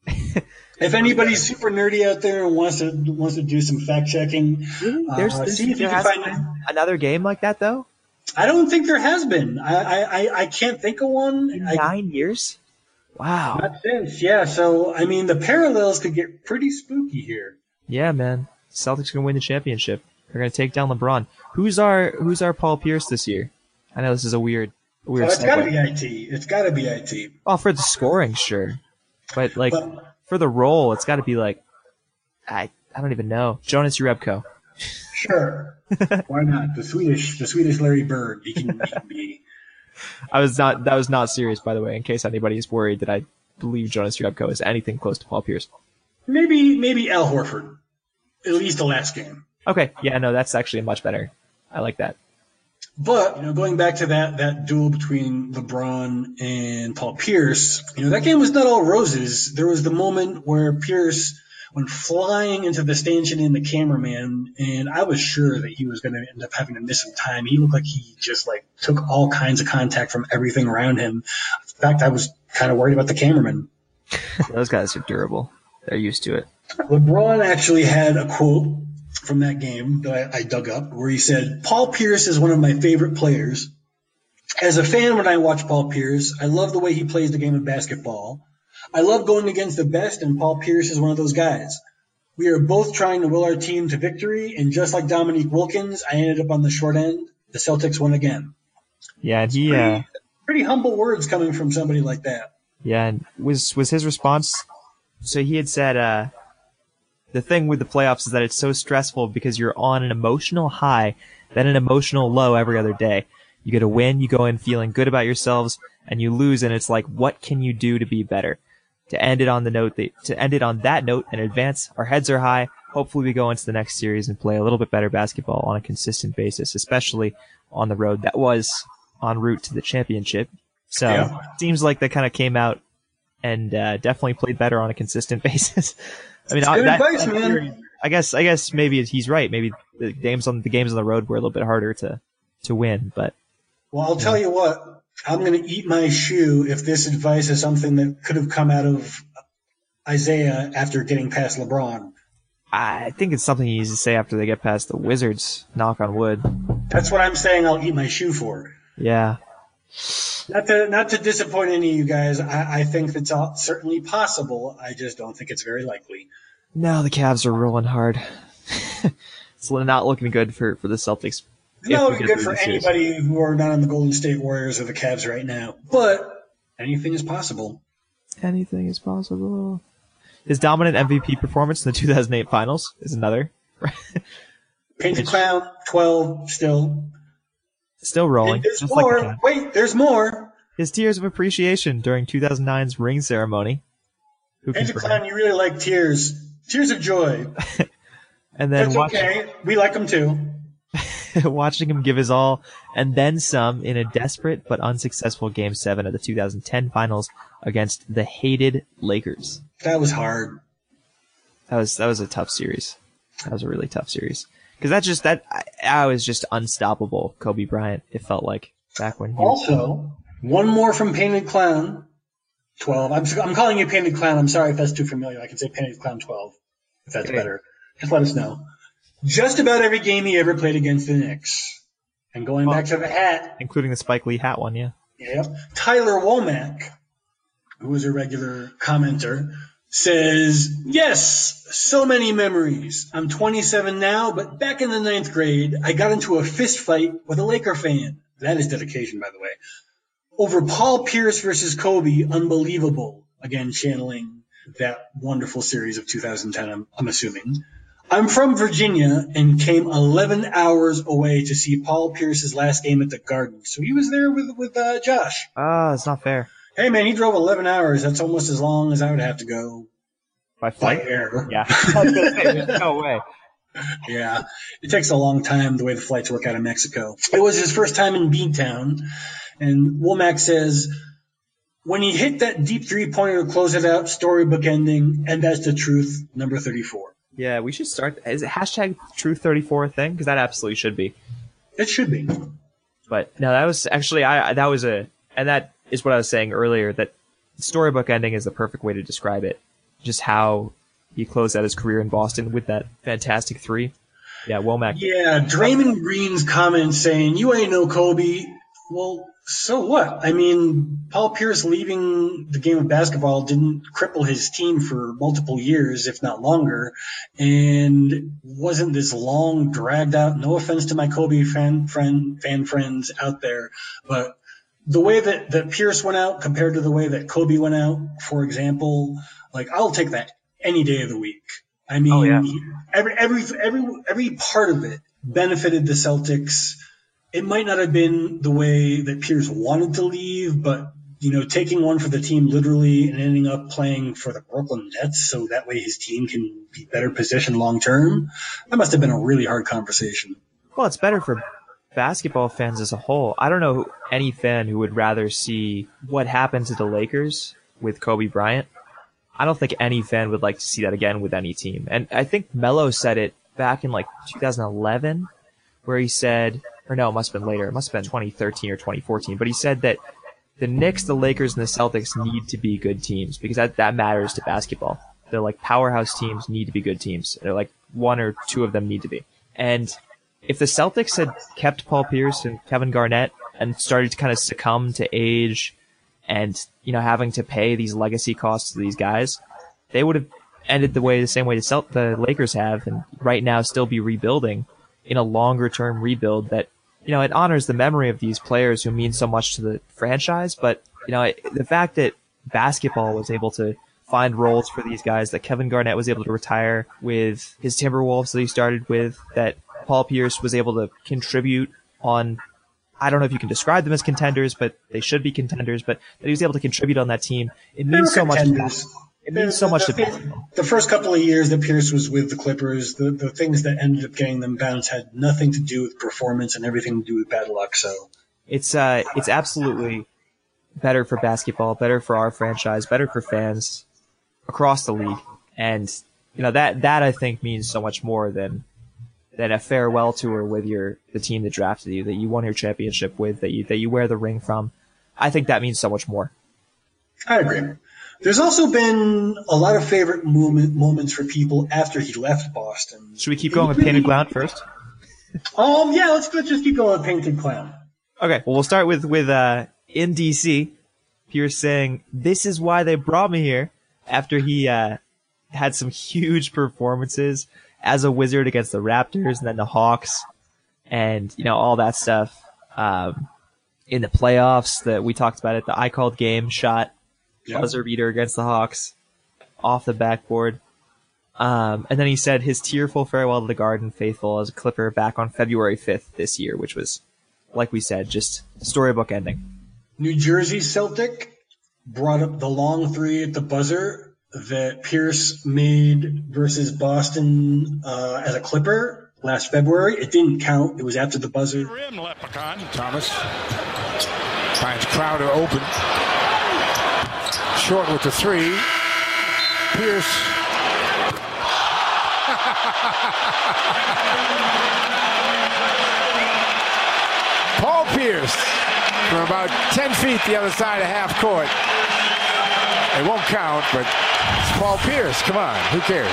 If anybody's super nerdy out there and wants to wants to do some fact checking, really? There's, uh, there's, see if you there can find another game like that though. I don't think there has been. I I, I can't think of one. In I, nine years? Wow. Not since, yeah. So I mean, the parallels could get pretty spooky here. Yeah, man. Celtics gonna win the championship. They're gonna take down LeBron. Who's our Who's our Paul Pierce this year? I know this is a weird, a weird. Oh, it's segue. gotta be I T. It's gotta be I T. Well, for the scoring, sure, but like But, for the role, it's got to be like I I don't even know. Jonas Jerebko. Sure. Why not? The Swedish, the Swedish Larry Bird. He can, he can be. I was not. That was not serious, by the way. In case anybody is worried that I believe Jonas Jerebko is anything close to Paul Pierce. Maybe maybe Al Horford. At least the last game. Okay. Yeah. No, that's actually much better. I like that. But, you know, going back to that, that duel between LeBron and Paul Pierce, you know, that game was not all roses. There was the moment where Pierce went flying into the stanchion in the cameraman, and I was sure that he was going to end up having to miss some time. He looked like he just, like, took all kinds of contact from everything around him. In fact, I was kind of worried about the cameraman. Those guys are durable. They're used to it. LeBron actually had a quote from that game that I, I dug up where he said, Paul Pierce is one of my favorite players. As a fan, when I watch Paul Pierce, I love the way he plays the game of basketball. I love going against the best, and Paul Pierce is one of those guys. We are both trying to will our team to victory, and just like Dominique Wilkins, I ended up on the short end. The Celtics won again. Yeah, and he pretty, uh, pretty humble words coming from somebody like that. Yeah, and was was his response? So he had said, uh, the thing with the playoffs is that it's so stressful because you're on an emotional high, then an emotional low every other day. You get a win, you go in feeling good about yourselves, and you lose, and it's like, what can you do to be better? To end it on the note, that, to end it on that note and advance, our heads are high. Hopefully we go into the next series and play a little bit better basketball on a consistent basis, especially on the road. That was en route to the championship. So Yeah. it seems like they kind of came out and uh, definitely played better on a consistent basis. I mean, Good that, advice, that man. theory, I guess, I guess maybe he's right. Maybe the games on the games on the road were a little bit harder to, to win, but Well, I'll tell you what, I'm going to eat my shoe if this advice is something that could have come out of Isaiah after getting past LeBron. I think it's something you need to say after they get past the Wizards. Knock on wood. That's what I'm saying I'll eat my shoe for. Yeah. Not to not to disappoint any of you guys, I, I think that's all, certainly possible. I just don't think it's very likely. No, the Cavs are rolling hard. It's not looking good for, for the Celtics. It's not looking good for anybody who are not on the Golden State Warriors or the Cavs right now. But anything is possible. Anything is possible. His dominant M V P performance in the two thousand eight Finals is another. Painted Clown, twelve, still. Still rolling. There's just more. Like Wait, there's more. His tears of appreciation during two thousand nine's ring ceremony. Who Painted Clown, you really like tears. Tears of joy. And then That's watching, okay. We like them too. watching him give his all and then some in a desperate but unsuccessful Game seven of the two thousand ten Finals against the hated Lakers. That was hard. That was that was a tough series. That was a really tough series. Because that's just that I, I was just unstoppable, Kobe Bryant. It felt like back when he also was... one more from Painted Clown, twelve. I'm I'm calling you Painted Clown. I'm sorry if that's too familiar. I can say Painted Clown twelve if that's okay. better. Just let us know. Just about every game he ever played against the Knicks, and going oh, back to the hat, including the Spike Lee hat one, yeah. Yep. Tyler Womack, who is a regular commenter, says, yes, so many memories. I'm twenty-seven now, but back in the ninth grade, I got into a fist fight with a Laker fan. That is dedication, by the way. Over Paul Pierce versus Kobe, unbelievable. Again, channeling that wonderful series of two thousand ten, I'm, I'm assuming. I'm from Virginia and came eleven hours away to see Paul Pierce's last game at the Garden. So he was there with, with uh, Josh. Ah, uh, it's not fair. Hey, man, he drove eleven hours. That's almost as long as I would have to go. By flight? By air. Yeah. I was gonna say, there's no way. Yeah. It takes a long time the way the flights work out of Mexico. It was his first time in Beantown. And Womack says, when he hit that deep three-pointer to close it out, storybook ending, and that's the truth, number thirty-four. Yeah, we should start. Is it hashtag Truth thirty-four a thing? Because that absolutely should be. It should be. But no, that was actually I. That was a, and that is what I was saying earlier. That storybook ending is the perfect way to describe it. Just how he closed out his career in Boston with that fantastic three. Yeah, Womack. Yeah, Draymond Green's comment saying, "You ain't no Kobe." Well, so what? I mean, Paul Pierce leaving the game of basketball didn't cripple his team for multiple years, if not longer, and wasn't this long, dragged out, no offense to my Kobe fan, friend, fan friends out there, but the way that, that Pierce went out compared to the way that Kobe went out, for example, like, I'll take that any day of the week. I mean, oh, yeah. every, every, every, every part of it benefited the Celtics. It might not have been the way that Pierce wanted to leave, but, you know, taking one for the team literally and ending up playing for the Brooklyn Nets so that way his team can be better positioned long term, that must have been a really hard conversation. Well, it's better for basketball fans as a whole. I don't know any fan who would rather see what happened to the Lakers with Kobe Bryant. I don't think any fan would like to see that again with any team. And I think Melo said it back in like two thousand eleven where he said... Or no, it must have been later. It must have been twenty thirteen or twenty fourteen. But he said that the Knicks, the Lakers, and the Celtics need to be good teams because that, that matters to basketball. They're like powerhouse teams need to be good teams. They're like one or two of them need to be. And if the Celtics had kept Paul Pierce and Kevin Garnett and started to kind of succumb to age and, you know, having to pay these legacy costs to these guys, they would have ended the way the same way the, Celt- the Lakers have and right now still be rebuilding in a longer term rebuild that, you know, it honors the memory of these players who mean so much to the franchise. But, you know, it, the fact that basketball was able to find roles for these guys, that Kevin Garnett was able to retire with his Timberwolves that he started with, that Paul Pierce was able to contribute on, I don't know if you can describe them as contenders, but they should be contenders, but that he was able to contribute on that team. It means so much to basketball. It means so much to basketball. The first couple of years that Pierce was with the Clippers, the, the things that ended up getting them bounced had nothing to do with performance and everything to do with bad luck. So it's uh, it's absolutely better for basketball, better for our franchise, better for fans across the league. And you know that that I think means so much more than than a farewell tour with your the team that drafted you, that you won your championship with, that you that you wear the ring from. I think that means so much more. I agree. There's also been a lot of favorite moment, moments for people after he left Boston. Should we keep going with really, Painted Clown first? Um, yeah, let's, let's just keep going with Painted Clown. Okay, well, we'll start with, with uh, in D C, Pierce saying, this is why they brought me here, after he uh, had some huge performances as a Wizard against the Raptors and then the Hawks and, you know, all that stuff. Um, in the playoffs that we talked about it, the I called game shot, yep. buzzer beater against the Hawks off the backboard. Um, and then he said his tearful farewell to the Garden faithful as a Clipper back on February fifth this year, which was, like we said, just a storybook ending. New Jersey Celtic brought up the long three at the buzzer that Pierce made versus Boston uh, as a Clipper last February. It didn't count. It was after the buzzer. Rim, Leprechaun. Thomas finds Crowder open. Short with the three. Pierce. Paul Pierce from about ten feet the other side of half court. It won't count, but it's Paul Pierce. Come on, who cares?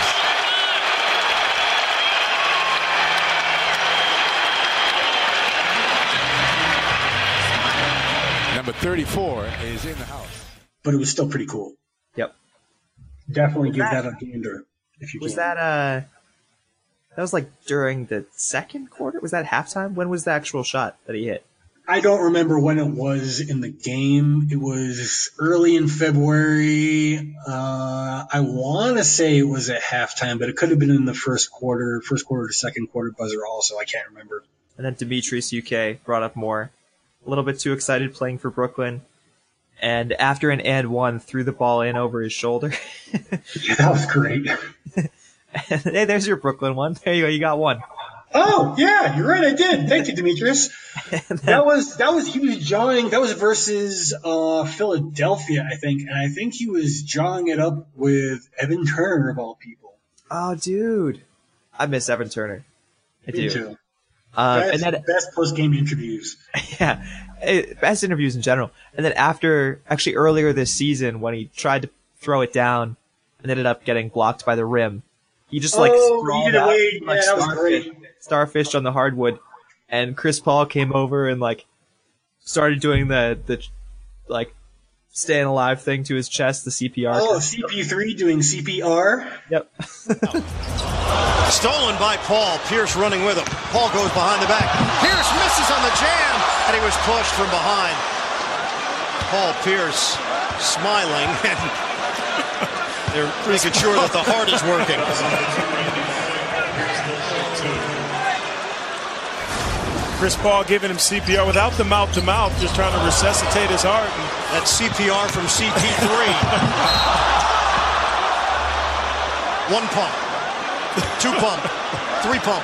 Number thirty-four is in the house. But it was still pretty cool. Yep. Definitely give that, that a gander if you was can. that uh that was like during the second quarter? Was that halftime? When was the actual shot that he hit? I don't remember when it was in the game. It was early in February. Uh, I want to say it was at halftime, but it could have been in the first quarter, first quarter to second quarter buzzer also. I can't remember. And then Demetrius U K brought up more. A little bit too excited playing for Brooklyn. And after an and one, threw the ball in over his shoulder. Yeah, that was great. Hey, there's your Brooklyn one. There you go. You got one. Oh, yeah, you're right. I did. Thank you, Demetrius. then, that was, that was, he was jawing, that was versus, uh, Philadelphia, I think. And I think he was jawing it up with Evan Turner, of all people. Oh, dude. I miss Evan Turner. I Me do. too. Um, best, and then, best post-game interviews. Yeah. It, best interviews in general. And then after, actually earlier this season, when he tried to throw it down and ended up getting blocked by the rim, he just like oh, sprawled he out away. like yeah, that was starfish, great. starfish on the hardwood, and Chris Paul came over and like started doing the the like staying alive thing to his chest, the C P R. Oh, C P three doing C P R. Yep. Stolen by Paul. Pierce running with him. Paul goes behind the back. Pierce misses on the jam, and he was pushed from behind. Paul Pierce smiling and. They're making sure that the heart is working. Chris Paul giving him C P R without the mouth-to-mouth, just trying to resuscitate his heart. That's C P R from C P three. One pump, two pump, three pump.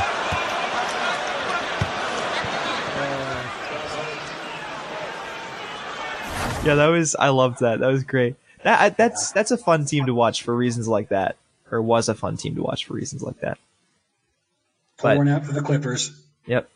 Yeah, that was. I loved that. That was great. That that's that's a fun team to watch for reasons like that, or was a fun team to watch for reasons like that. Pouring out for the Clippers. Yep.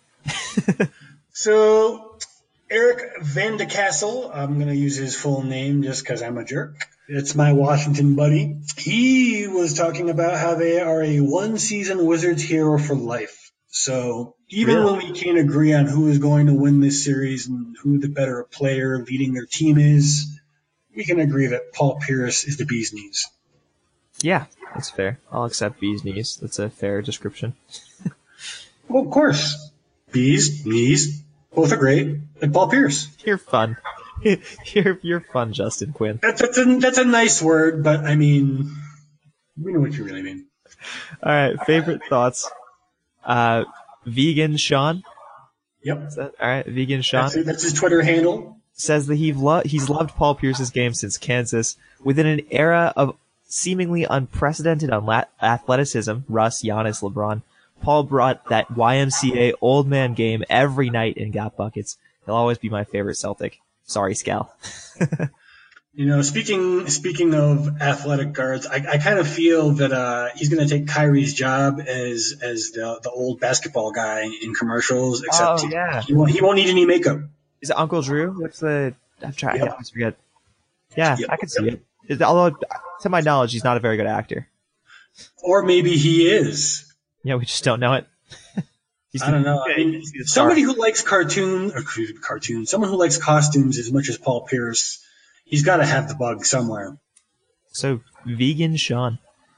So, Eric Van de Castle, I'm going to use his full name just because I'm a jerk. It's my Washington buddy. He was talking about how they are a one-season Wizards hero for life. So, even really? when we can't agree on who is going to win this series and who the better player leading their team is, we can agree that Paul Pierce is the bee's knees. Yeah, that's fair. I'll accept bee's knees. That's a fair description. Well, of course. Bees, knees, both are great. Like Paul Pierce. You're fun. you're you're fun, Justin Quinn. That's that's a, that's a nice word, but I mean, we know what you really mean. All right, favorite thoughts. Uh, Vegan Sean. Yep. Is that, all right, Vegan Sean. That's, that's his Twitter handle. Says that he lo- he's loved Paul Pierce's game since Kansas. Within an era of seemingly unprecedented unla- athleticism, Russ, Giannis, LeBron, Paul brought that Y M C A old man game every night and got buckets. He'll always be my favorite Celtic. Sorry, Scal. You know, speaking speaking of athletic guards, I, I kind of feel that uh, he's going to take Kyrie's job as as the the old basketball guy in commercials. Except oh, yeah. he, won't, he won't need any makeup. Is it Uncle Drew? What's the? I'm trying. Yep. I always forget. Yeah, Yep. I can see it. Is, although, to my knowledge, he's not a very good actor. Or maybe he is. Yeah, we just don't know it. I don't know. I mean, somebody who likes cartoon or cartoon, someone who likes costumes as much as Paul Pierce, he's got to have the bug somewhere. So, Vegan Sean.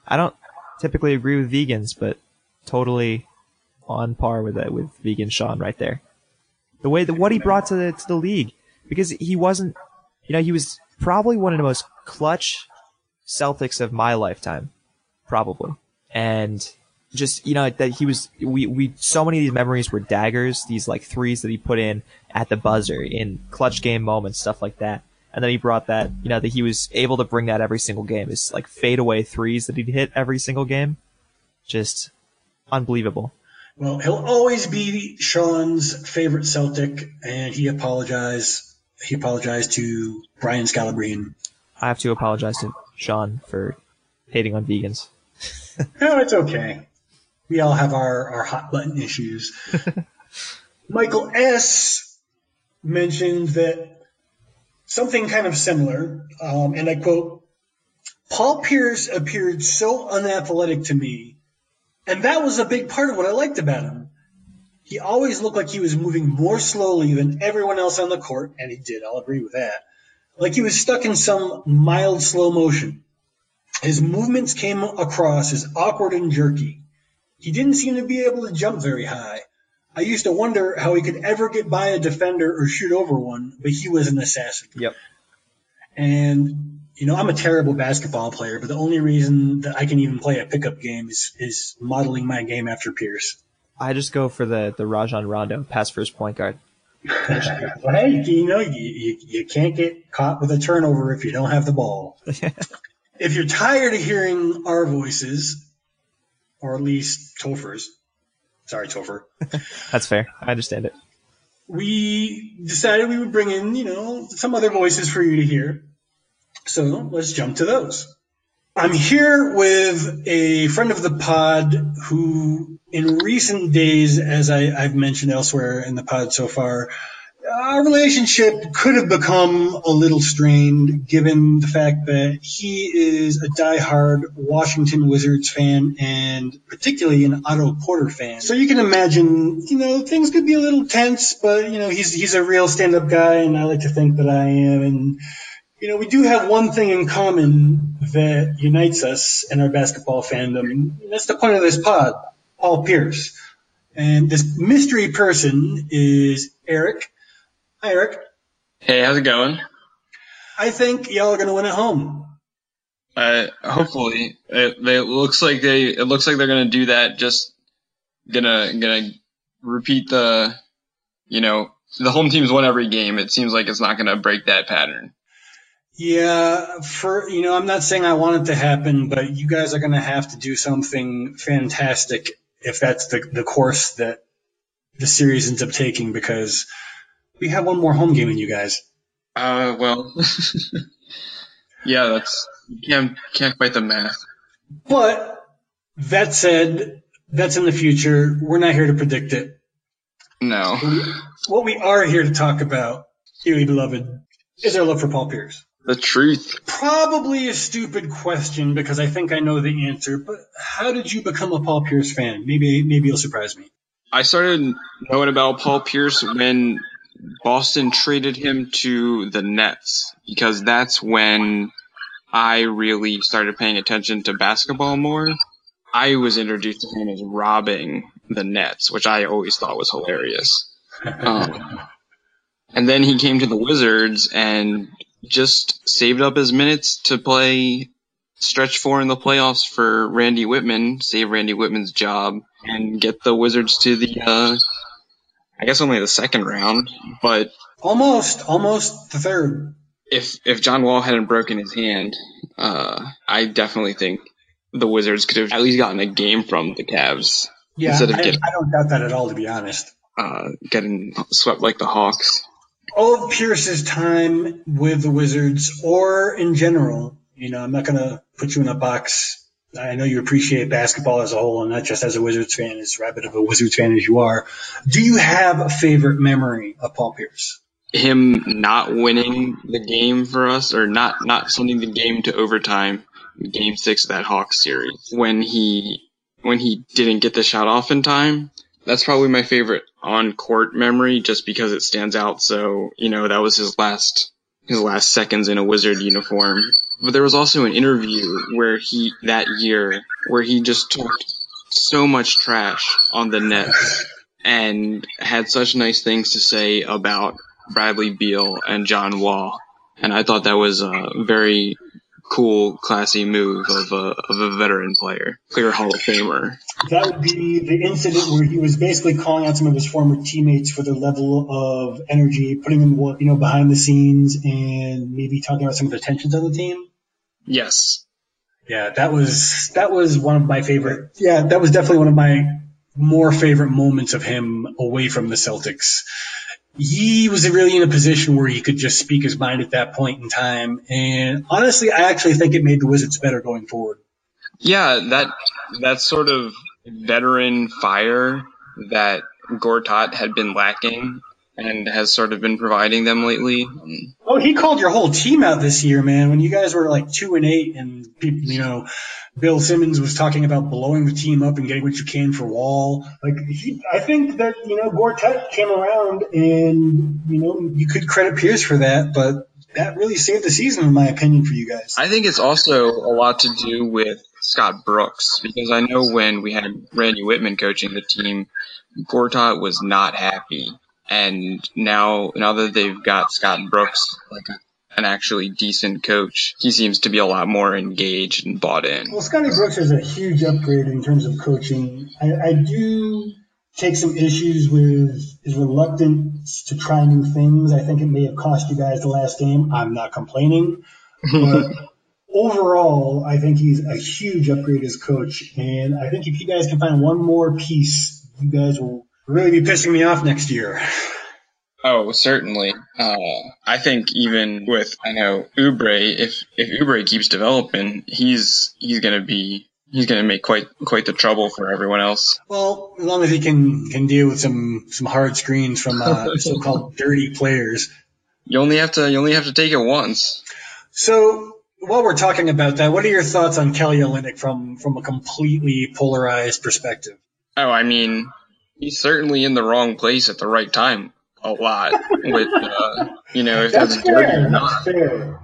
I don't typically agree with vegans, but totally on par with that with vegan Sean right there. The way that what he brought to the to the league, because he wasn't, you know, he was probably one of the most clutch Celtics of my lifetime, probably, and just, you know, that he was, we we so many of these memories were daggers, these like threes that he put in at the buzzer in clutch game moments, stuff like that. And then he brought that, you know, that he was able to bring that every single game. It's like fadeaway threes that he'd hit every single game. Just unbelievable. Well, he'll always be Sean's favorite Celtic, and he apologized. He apologized to Brian Scalabrine. I have to apologize to Sean for hating on vegans. No, it's okay. We all have our, our hot button issues. Michael S. mentioned that something kind of similar, um, and I quote, Paul Pierce appeared so unathletic to me, and that was a big part of what I liked about him. He always looked like he was moving more slowly than everyone else on the court, and he did, I'll agree with that. Like he was stuck in some mild slow motion. His movements came across as awkward and jerky. He didn't seem to be able to jump very high. I used to wonder how he could ever get by a defender or shoot over one, but he was an assassin. Yep. And, you know, I'm a terrible basketball player, but the only reason that I can even play a pickup game is, is modeling my game after Pierce. I just go for the, the Rajon Rondo pass first point guard. Well, hey, you know, you, you, you can't get caught with a turnover if you don't have the ball. If you're tired of hearing our voices, or at least Topher's, sorry, Topher. That's fair. I understand it. We decided we would bring in, you know, some other voices for you to hear. So let's jump to those. I'm here with a friend of the pod who, in recent days, as I, I've mentioned elsewhere in the pod so far, our relationship could have become a little strained given the fact that he is a diehard Washington Wizards fan and particularly an Otto Porter fan. So you can imagine, you know, things could be a little tense, but, you know, he's he's a real stand-up guy, and I like to think that I am. And, you know, we do have one thing in common that unites us in our basketball fandom, and that's the point of this pod, Paul Pierce. And this mystery person is Eric. Hi, Eric. Hey, how's it going? I think y'all are going to win at home. Uh, hopefully, it, it looks like they. It looks like they're going to do that. Just gonna gonna repeat the, you know, the home team's won every game. It seems like it's not going to break that pattern. Yeah, for you know, I'm not saying I want it to happen, but you guys are going to have to do something fantastic if that's the the course that the series ends up taking, because we have one more home game than you guys. Uh, well, yeah, that's you can't can't fight the math. But that said, that's in the future. We're not here to predict it. No. What we are here to talk about, dearly beloved, is our love for Paul Pierce. The truth. Probably a stupid question because I think I know the answer. But how did you become a Paul Pierce fan? Maybe maybe you'll surprise me. I started knowing about Paul Pierce when Boston traded him to the Nets, because that's when I really started paying attention to basketball more. I was introduced to him as robbing the Nets, which I always thought was hilarious. Um, and then he came to the Wizards and just saved up his minutes to play stretch four in the playoffs for Randy Whitman, save Randy Whitman's job, and get the Wizards to the, uh, I guess only the second round, but almost, almost the third. If if John Wall hadn't broken his hand, uh, I definitely think the Wizards could have at least gotten a game from the Cavs. Yeah, instead of I, getting, I don't doubt that at all, to be honest. Uh, getting swept like the Hawks. All of Pierce's time with the Wizards, or in general, you know, I'm not going to put you in a box. I know you appreciate basketball as a whole, and not just as a Wizards fan, as rabid of a Wizards fan as you are. Do you have a favorite memory of Paul Pierce? Him not winning the game for us, or not, not sending the game to overtime, game six of that Hawks series, when he when he didn't get the shot off in time. That's probably my favorite on-court memory, just because it stands out. So, you know, that was his last his last seconds in a Wizard uniform. But there was also an interview where he that year where he just talked so much trash on the Nets and had such nice things to say about Bradley Beal and John Wall. And I thought that was a very cool, classy move of a, of a veteran player, clear Hall of Famer. That would be the incident where he was basically calling out some of his former teammates for their level of energy, putting them, you know, behind the scenes, and maybe talking about some of the tensions on the team. Yes. Yeah, that was that was one of my favorite. Yeah, that was definitely one of my more favorite moments of him away from the Celtics. He was really in a position where he could just speak his mind at that point in time. And honestly, I actually think it made the Wizards better going forward. Yeah, that that sort of veteran fire that Gortat had been lacking and has sort of been providing them lately. Oh, he called your whole team out this year, man. When you guys were like two and eight and people, you know, Bill Simmons was talking about blowing the team up and getting what you can for Wall. Like, he, I think that, you know, Gortat came around and, you know, you could credit Pierce for that, but that really saved the season, in my opinion, for you guys. I think it's also a lot to do with Scott Brooks, because I know when we had Randy Whitman coaching the team, Gortat was not happy. And now, now that they've got Scott Brooks, like a an actually decent coach, he seems to be a lot more engaged and bought in. Well, Scotty Brooks is a huge upgrade in terms of coaching. I, I do take some issues with his reluctance to try new things. I think it may have cost you guys the last game. I'm not complaining. But overall, I think he's a huge upgrade as coach. And I think if you guys can find one more piece, you guys will really be pissing me off next year. Oh, certainly. Uh, I think even with, I know, Oubre, if, if Oubre keeps developing, he's, he's gonna be, he's gonna make quite, quite the trouble for everyone else. Well, as long as he can, can deal with some, some hard screens from, uh, so-called dirty players. You only have to, you only have to take it once. So, while we're talking about that, what are your thoughts on Kelly Olynyk from, from a completely polarized perspective? Oh, I mean, he's certainly in the wrong place at the right time. A lot with, uh, you know, if that's, that's dirty or not. That's fair.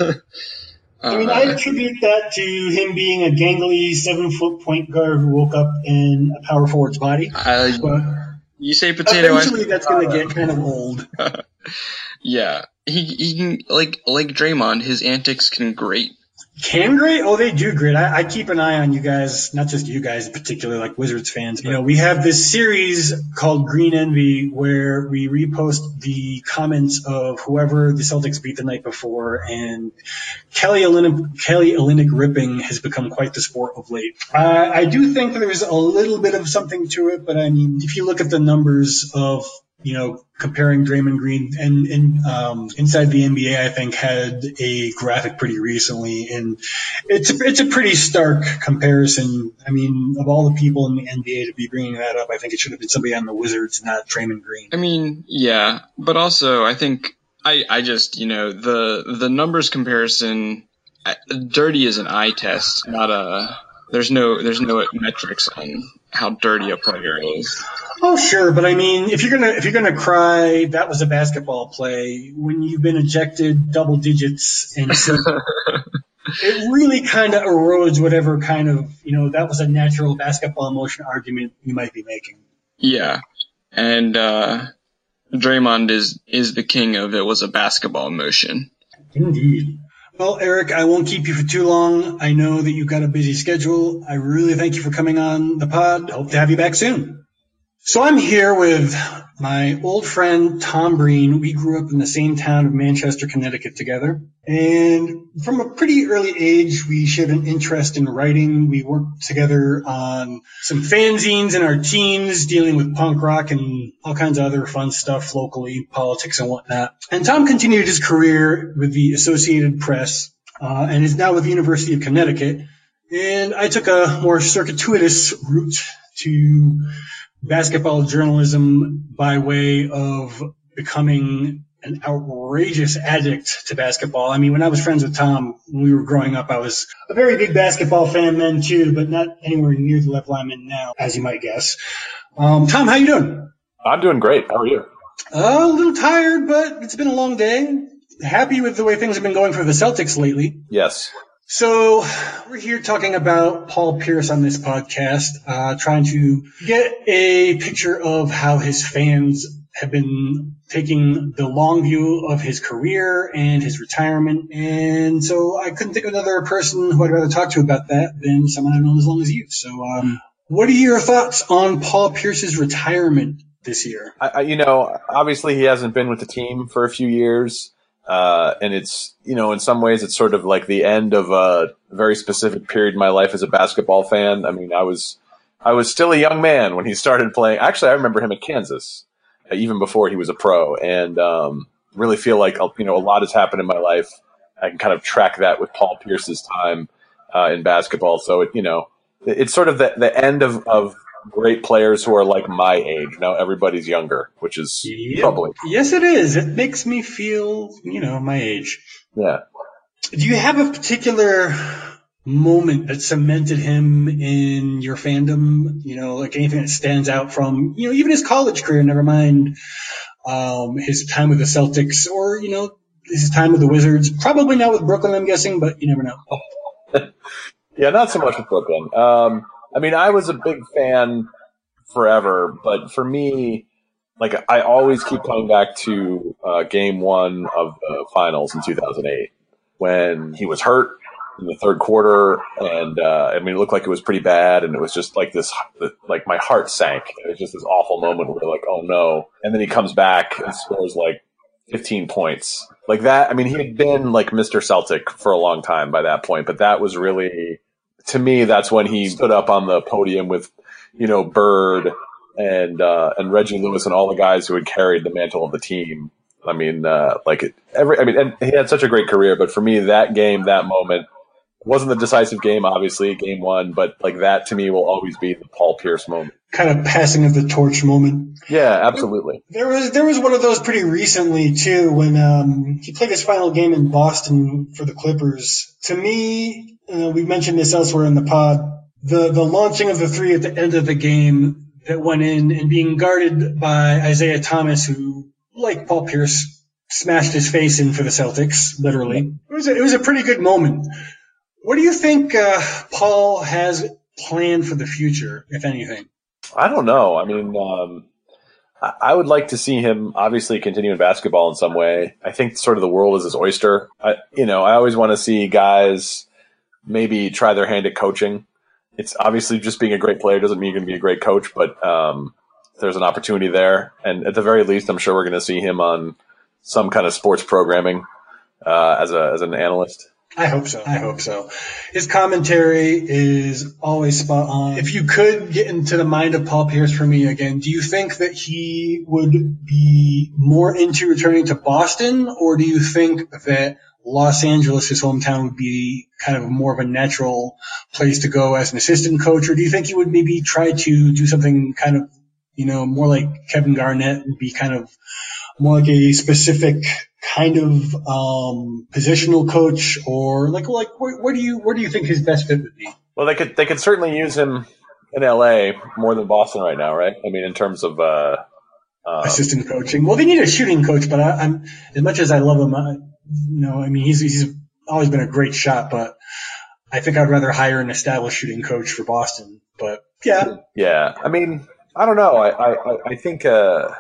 I mean, I attribute that to him being a gangly seven-foot point guard who woke up in a power forward's body. Uh, but you say potato. Eventually, that's going to get kind of old. Yeah, he he can like like Draymond. His antics can grate. Can grate? Oh, they do grate. I, I keep an eye on you guys, not just you guys in particular, like Wizards fans. You know, we have this series called Green Envy where we repost the comments of whoever the Celtics beat the night before, and Kelly Olynyk, Kelly Olynyk ripping has become quite the sport of late. Uh, I do think there's a little bit of something to it, but I mean, if you look at the numbers of, you know, comparing Draymond Green and, and um, Inside the N B A, I think, had a graphic pretty recently, and it's a, it's a pretty stark comparison. I mean, of all the people in the N B A to be bringing that up, I think it should have been somebody on the Wizards, not Draymond Green. I mean, yeah, but also I think I, I just, you know, the the numbers comparison, dirty is an eye test, not a. There's no there's no metrics on how dirty a player is. Oh, sure, but I mean, if you're gonna if you're gonna cry, that was a basketball play when you've been ejected double digits, and so it really kind of erodes whatever kind of, you know, that was a natural basketball emotion argument you might be making. Yeah, and uh, Draymond is is the king of it was a basketball emotion. Indeed. Well, Eric, I won't keep you for too long. I know that you've got a busy schedule. I really thank you for coming on the pod. Hope to have you back soon. So I'm here with my old friend, Tom Breen. We grew up in the same town of Manchester, Connecticut together. And from a pretty early age, we shared an interest in writing. We worked together on some fanzines in our teens, dealing with punk rock and all kinds of other fun stuff locally, politics and whatnot. And Tom continued his career with the Associated Press uh, and is now with the University of Connecticut. And I took a more circuitous route to basketball journalism by way of becoming an outrageous addict to basketball. I mean, when I was friends with Tom, when we were growing up, I was a very big basketball fan then too, but not anywhere near the level I'm in now, as you might guess. Um, Tom, how you doing? I'm doing great. How are you? Uh, a little tired, but it's been a long day. happy with the way things have been going for the Celtics lately. Yes. So we're here talking about Paul Pierce on this podcast, uh, trying to get a picture of how his fans have been taking the long view of his career and his retirement. And so I couldn't think of another person who I'd rather talk to about that than someone I've known as long as you. So um, what are your thoughts on Paul Pierce's retirement this year? I, I, you know, obviously he hasn't been with the team for a few years. Uh, and it's, you know, in some ways it's sort of like the end of a very specific period in my life as a basketball fan. I mean, I was, I was still a young man when he started playing. Actually, I remember him at Kansas, uh, even before he was a pro, and, um, really feel like, you know, a lot has happened in my life. I can kind of track that with Paul Pierce's time, uh, in basketball. So, it, you know, it, it's sort of the, the end of, of, great players who are like my age. Now everybody's younger, which is yep. troubling. Yes, it is. It makes me feel, you know, my age. Yeah. Do you have a particular moment that cemented him in your fandom? You know, like anything that stands out from, you know, even his college career, never mind um, his time with the Celtics or, you know, his time with the Wizards. Probably not with Brooklyn, I'm guessing, but you never know. Yeah, not so much with Brooklyn. Um, I mean, I was a big fan forever, but for me, like, I always keep coming back to uh, game one of the finals in two thousand eight when he was hurt in the third quarter. And, uh, I mean, it looked like it was pretty bad. And it was just like this, like my heart sank. It was just this awful moment where like, oh no. And then he comes back and scores like fifteen points like that. I mean, he had been like Mister Celtic for a long time by that point, but that was really, to me, that's when he stood up on the podium with, you know, Bird and uh, and Reggie Lewis and all the guys who had carried the mantle of the team. I mean, uh, like it, every, I mean, and he had such a great career, but for me, that game, that moment, wasn't the decisive game, obviously, game one, but like that to me will always be the Paul Pierce moment. Kind of passing of the torch moment. Yeah, absolutely. There was there was one of those pretty recently too when um, he played his final game in Boston for the Clippers. To me, uh, we mentioned this elsewhere in the pod. The the launching of the three at the end of the game that went in and being guarded by Isaiah Thomas, who, like Paul Pierce, smashed his face in for the Celtics, literally. It was a, it was a pretty good moment. What do you think uh, Paul has planned for the future, if anything? I don't know. I mean, um, I, I would like to see him obviously continue in basketball in some way. I think sort of the world is his oyster. I, you know, I always want to see guys maybe try their hand at coaching. It's obviously just being a great player doesn't mean you're going to be a great coach, but um, there's an opportunity there. And at the very least, I'm sure we're going to see him on some kind of sports programming uh, as a as an analyst. I hope so. I hope so. His commentary is always spot on. If you could get into the mind of Paul Pierce for me again, do you think that he would be more into returning to Boston, or do you think that Los Angeles, his hometown, would be kind of more of a natural place to go as an assistant coach? Or do you think he would maybe try to do something kind of, you know, more like Kevin Garnett and be kind of more like a specific kind of um, positional coach, or like like where, where do you where do you think his best fit would be? Well, they could they could certainly use him in L A more than Boston right now, right? I mean, in terms of uh, um, assistant coaching. Well, they need a shooting coach, but I, I'm as much as I love him, I, you know, I mean, he's he's always been a great shot, but I think I'd rather hire an established shooting coach for Boston. But yeah, yeah. I mean, I don't know. I I I think. Uh,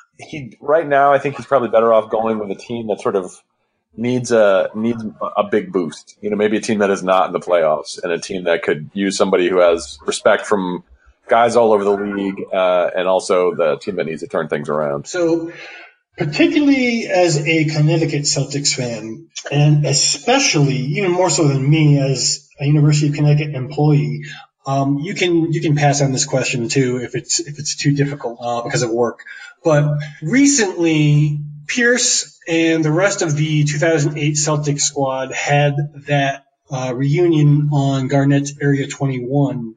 He right now, I think he's probably better off going with a team that sort of needs a needs a big boost. You know, maybe a team that is not in the playoffs, and a team that could use somebody who has respect from guys all over the league, uh, and also the team that needs to turn things around. So, particularly as a Connecticut Celtics fan, and especially even more so than me as a University of Connecticut employee. Um, you can, you can pass on this question too if it's, if it's too difficult, uh, because of work. But recently, Pierce and the rest of the two thousand eight Celtics squad had that, uh, reunion on Garnett's Area twenty-one.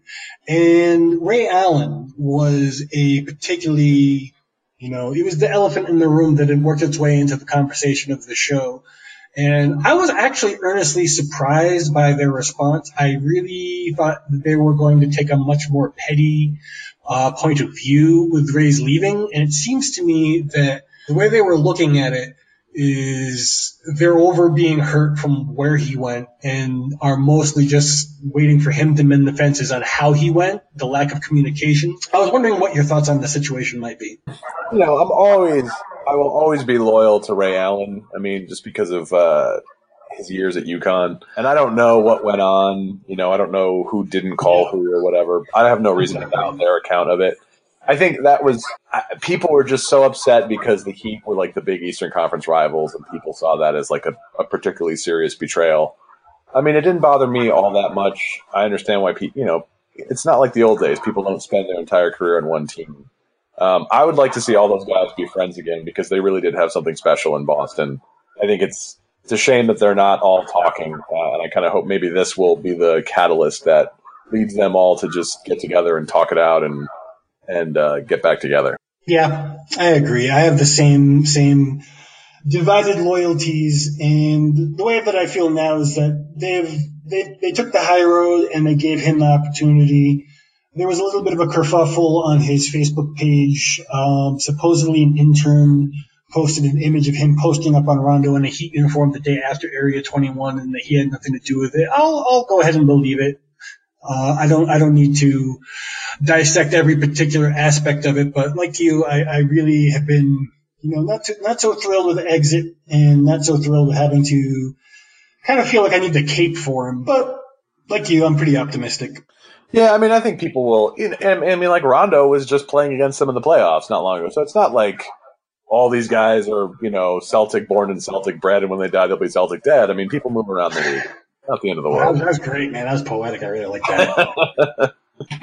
And Ray Allen was a particularly, you know, it was the elephant in the room that had worked its way into the conversation of the show. And I was actually earnestly surprised by their response. I really thought they were going to take a much more petty uh, point of view with Ray's leaving. And it seems to me that the way they were looking at it is they're over being hurt from where he went and are mostly just waiting for him to mend the fences on how he went, the lack of communication. I was wondering what your thoughts on the situation might be. You know, I'm always, I will always be loyal to Ray Allen. I mean, just because of uh, his years at UConn. And I don't know what went on. You know, I don't know who didn't call who or whatever. I have no reason to doubt their account of it. I think that was – people were just so upset because the Heat were like the big Eastern Conference rivals, and people saw that as like a, a particularly serious betrayal. I mean, it didn't bother me all that much. I understand why people – you know, it's not like the old days. People don't spend their entire career on one team. Um, I would like to see all those guys be friends again because they really did have something special in Boston. I think it's it's a shame that they're not all talking, uh, and I kind of hope maybe this will be the catalyst that leads them all to just get together and talk it out and – and uh, get back together. Yeah, I agree. I have the same same divided loyalties, and the way that I feel now is that they've they they took the high road and they gave him the opportunity. There was a little bit of a kerfuffle on his Facebook page. Um, supposedly an intern posted an image of him posting up on Rondo in a Heat uniform the day after Area twenty-one, and that he had nothing to do with it. I'll I'll go ahead and believe it. Uh, I don't, I don't need to dissect every particular aspect of it, but like you, I, I really have been, you know, not too, not so thrilled with the exit and not so thrilled with having to kind of feel like I need the cape for him. But like you, I'm pretty optimistic. Yeah, I mean, I think people will, I mean, like Rondo was just playing against them in the playoffs not long ago. So it's not like all these guys are, you know, Celtic born and Celtic bred, and when they die, they'll be Celtic dead. I mean, people move around the league. Not the end of the world. That was great, man. That was poetic. I really like that.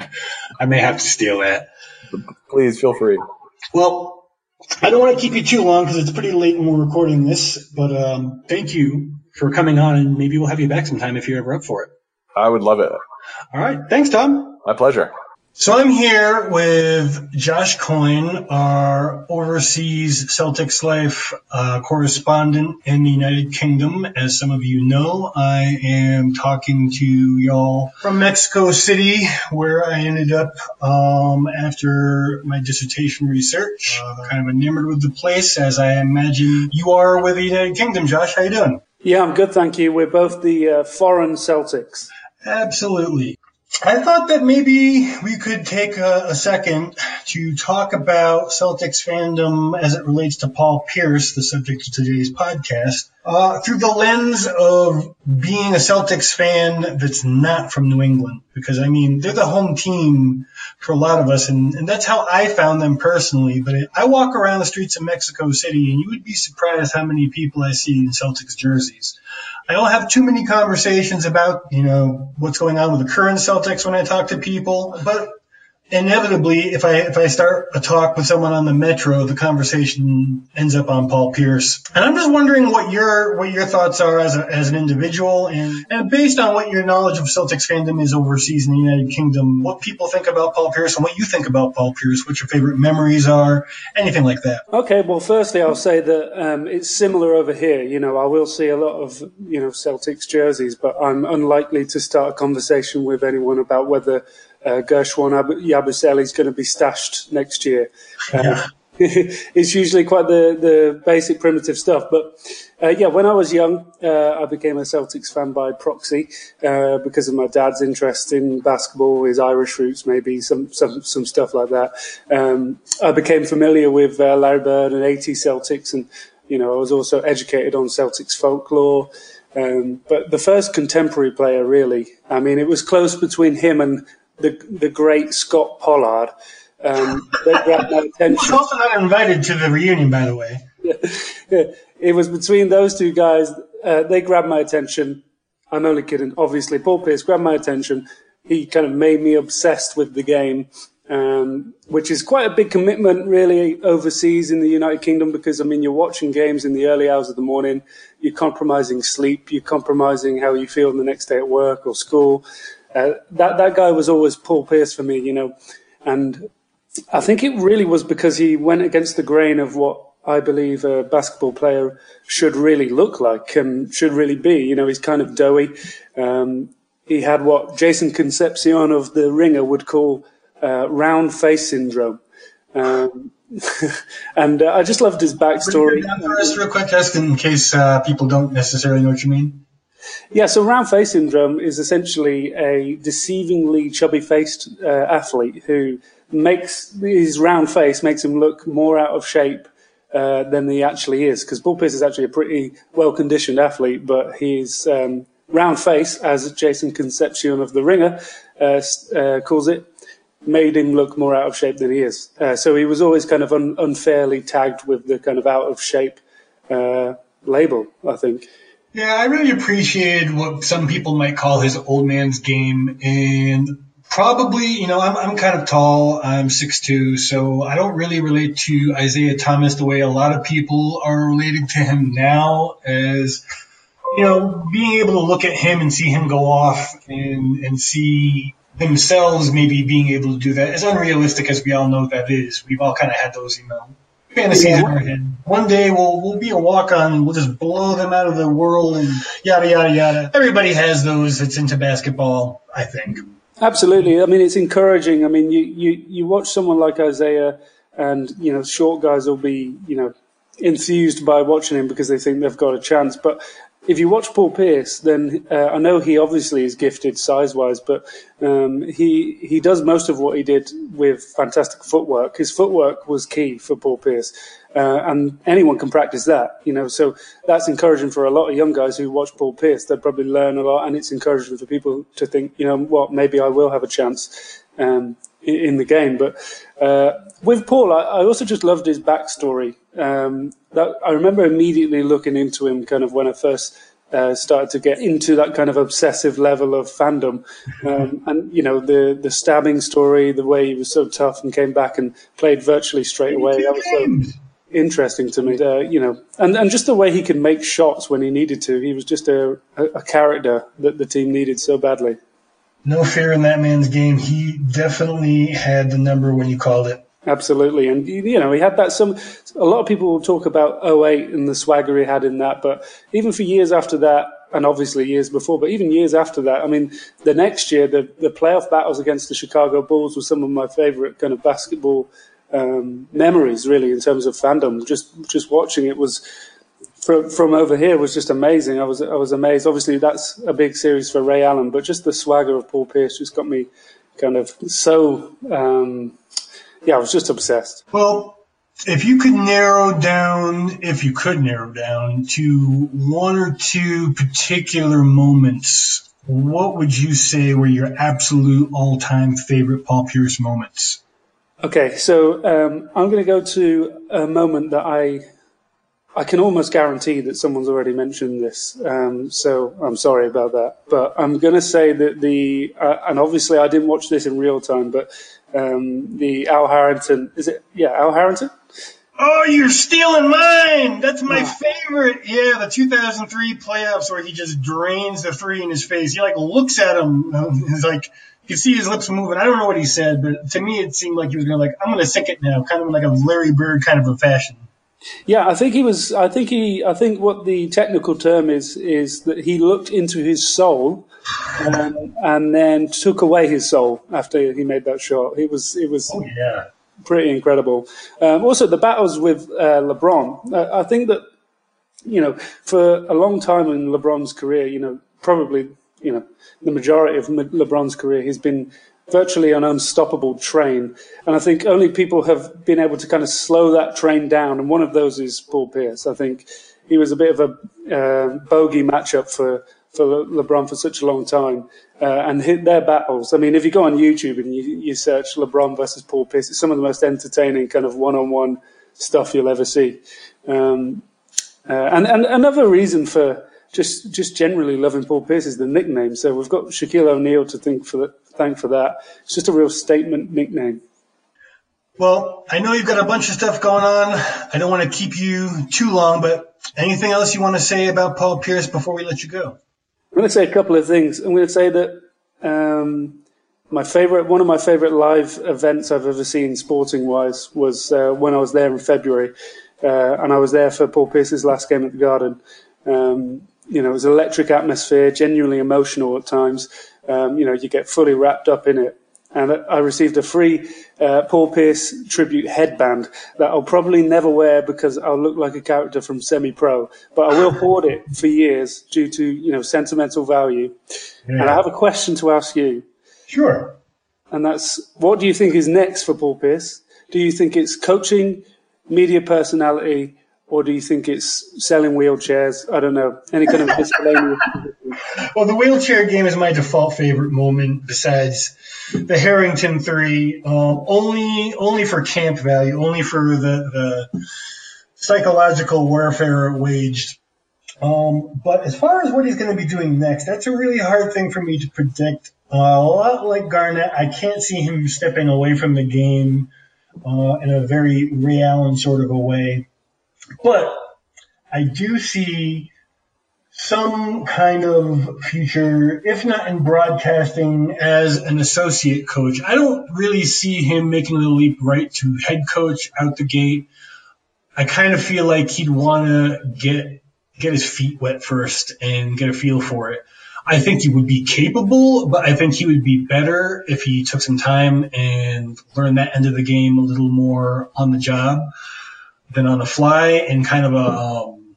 I may have to steal that. Please, feel free. Well, I don't want to keep you too long because it's pretty late when we're recording this, but um, thank you for coming on, and maybe we'll have you back sometime if you're ever up for it. I would love it. All right. Thanks, Tom. My pleasure. So I'm here with Josh Coyne, our overseas Celtics Life uh, correspondent in the United Kingdom. As some of you know, I am talking to y'all from Mexico City, where I ended up um, after my dissertation research. Uh, kind of enamored with the place, as I imagine you are with the United Kingdom. Josh, how you doing? Yeah, I'm good, thank you. We're both the uh, foreign Celtics. Absolutely. I thought that maybe we could take a, a second to talk about Celtics fandom as it relates to Paul Pierce, the subject of today's podcast, uh, through the lens of being a Celtics fan that's not from New England. Because, I mean, they're the home team for a lot of us, and, and that's how I found them personally. But I walk around the streets of Mexico City, and you would be surprised how many people I see in Celtics jerseys. I don't have too many conversations about, you know, what's going on with the current Celtics when I talk to people, but inevitably, if I if I start a talk with someone on the Metro, the conversation ends up on Paul Pierce. And I'm just wondering what your what your thoughts are as a, as an individual, and, and based on what your knowledge of Celtics fandom is overseas in the United Kingdom, what people think about Paul Pierce and what you think about Paul Pierce, what your favorite memories are, anything like that. Okay, well, firstly, I'll say that um, it's similar over here. You know, I will see a lot of, you know, Celtics jerseys, but I'm unlikely to start a conversation with anyone about whether Uh, Gershon Yabusele is going to be stashed next year. Uh, Yeah. It's usually quite the, the basic primitive stuff. But, uh, yeah, when I was young, uh, I became a Celtics fan by proxy uh, because of my dad's interest in basketball, his Irish roots, maybe some some, some stuff like that. Um, I became familiar with uh, Larry Bird and eighties Celtics, and, you know, I was also educated on Celtics folklore. Um, but the first contemporary player, really, I mean, it was close between him and the the great Scott Pollard. Um, they grabbed my attention. He's also not invited to the reunion, by the way. Yeah. It was between those two guys. Uh, they grabbed my attention. I'm only kidding. Obviously, Paul Pierce grabbed my attention. He kind of made me obsessed with the game, um, which is quite a big commitment, really, overseas in the United Kingdom, because, I mean, you're watching games in the early hours of the morning. You're compromising sleep. You're compromising how you feel the next day at work or school. Uh, that that guy was always Paul Pierce for me, you know, and I think it really was because he went against the grain of what I believe a basketball player should really look like and should really be. You know, he's kind of doughy. Um, he had what Jason Concepcion of The Ringer would call uh, round face syndrome. Um, and uh, I just loved his backstory. First, real quick, just in case uh, people don't necessarily know what you mean. Yeah, so round face syndrome is essentially a deceivingly chubby-faced uh, athlete who makes his round face makes him look more out of shape uh, than he actually is. Because Paul Pierce is actually a pretty well-conditioned athlete, but his um, round face, as Jason Concepcion of The Ringer uh, uh, calls it, made him look more out of shape than he is. Uh, so he was always kind of un- unfairly tagged with the kind of out of shape uh, label, I think. Yeah, I really appreciated what some people might call his old man's game. And probably, you know, I'm, I'm kind of tall. I'm six two, so I don't really relate to Isaiah Thomas the way a lot of people are relating to him now, as, you know, being able to look at him and see him go off and, and see themselves maybe being able to do that, as unrealistic as we all know that is. We've all kind of had those, you know, fantasies yeah. in our head. One day we'll we'll be a walk-on and we'll just blow them out of the world and yada, yada, yada. Everybody has those that's into basketball, I think. Absolutely. I mean, it's encouraging. I mean, you, you, you watch someone like Isaiah and, you know, short guys will be, you know, enthused by watching him because they think they've got a chance. But if you watch Paul Pierce, then uh, I know he obviously is gifted size-wise, but um, he he does most of what he did with fantastic footwork. His footwork was key for Paul Pierce, uh, and anyone can practice that, you know. So that's encouraging for a lot of young guys who watch Paul Pierce. They'll probably learn a lot, and it's encouraging for people to think, you know what, maybe I will have a chance um, in, in the game. But uh, with Paul, I, I also just loved his backstory. Um, that I remember immediately looking into him kind of when I first uh, started to get into that kind of obsessive level of fandom. Um, and, you know, the, the stabbing story, the way he was so tough and came back and played virtually straight away. That was so interesting to me, uh, you know, and, and just the way he could make shots when he needed to. He was just a, a, a character that the team needed so badly. No fear in that man's game. He definitely had the number when you called it. Absolutely. And, you know, he had that some, a lot of people will talk about oh eight and the swagger he had in that, but even for years after that, and obviously years before, but even years after that, I mean, the next year, the, the playoff battles against the Chicago Bulls were some of my favorite kind of basketball um, memories, really, in terms of fandom. Just, just watching it was, from, from over here was just amazing. I was, I was amazed. Obviously, that's a big series for Ray Allen, but just the swagger of Paul Pierce just got me kind of so, um, yeah, I was just obsessed. Well, if you could narrow down, if you could narrow down to one or two particular moments, what would you say were your absolute all-time favorite Paul Pierce moments? Okay, so um, I'm going to go to a moment that I I can almost guarantee that someone's already mentioned this, um, so I'm sorry about that. But I'm going to say that the, uh, and obviously I didn't watch this in real time, but um, the Al Harrington, is it, yeah, Al Harrington? Oh, you're stealing mine! That's my oh. favorite. Yeah, the two thousand three playoffs where he just drains the three in his face. He, like, looks at him. He's like, you can see his lips moving. I don't know what he said, but to me it seemed like he was going to, like, I'm going to sink it now, kind of like a Larry Bird kind of a fashion. Yeah, I think he was. I think he. I think what the technical term is is that he looked into his soul, um, and then took away his soul after he made that shot. It was. It was. Oh, yeah. Pretty incredible. Um, also, the battles with uh, LeBron. Uh, I think that, you know, for a long time in LeBron's career, you know, probably, you know, the majority of LeBron's career, he's been virtually an unstoppable train. And I think only people have been able to kind of slow that train down. And one of those is Paul Pierce. I think he was a bit of a uh, bogey matchup for, for Le- LeBron for such a long time. Uh, and hit their battles. I mean, if you go on YouTube and you, you search LeBron versus Paul Pierce, it's some of the most entertaining kind of one-on-one stuff you'll ever see. Um, uh, and, and another reason for just just generally loving Paul Pierce is the nickname. So we've got Shaquille O'Neal to think for the, thank for that. It's just a real statement nickname. Well, I know you've got a bunch of stuff going on. I don't want to keep you too long, but anything else you want to say about Paul Pierce before we let you go? I'm going to say a couple of things. I'm going to say that um, my favorite, one of my favorite live events I've ever seen sporting-wise was uh, when I was there in February, uh, and I was there for Paul Pierce's last game at the Garden. Um, you know, it was an electric atmosphere, genuinely emotional at times. Um, you know, you get fully wrapped up in it. and I received a free uh, Paul Pierce tribute headband that I'll probably never wear because I'll look like a character from Semi-Pro, but I will hoard it for years due to, you know, sentimental value. Yeah. And I have a question to ask you. Sure. And that's, what do you think is next for Paul Pierce? Do you think it's coaching, media personality, or do you think it's selling wheelchairs? I don't know. Any kind of miscellaneous. Well, the wheelchair game is my default favorite moment besides the Harrington three. Um, only only for camp value, only for the, the psychological warfare it waged. Um, but as far as what he's going to be doing next, that's a really hard thing for me to predict. Uh, a lot like Garnett, I can't see him stepping away from the game uh, in a very Ray Allen sort of a way. But I do see some kind of future, if not in broadcasting, as an associate coach. I don't really see him making the leap right to head coach out the gate. I kind of feel like he'd want to get get his feet wet first and get a feel for it. I think he would be capable, but I think he would be better if he took some time and learned that end of the game a little more on the job than on the fly in kind of a um,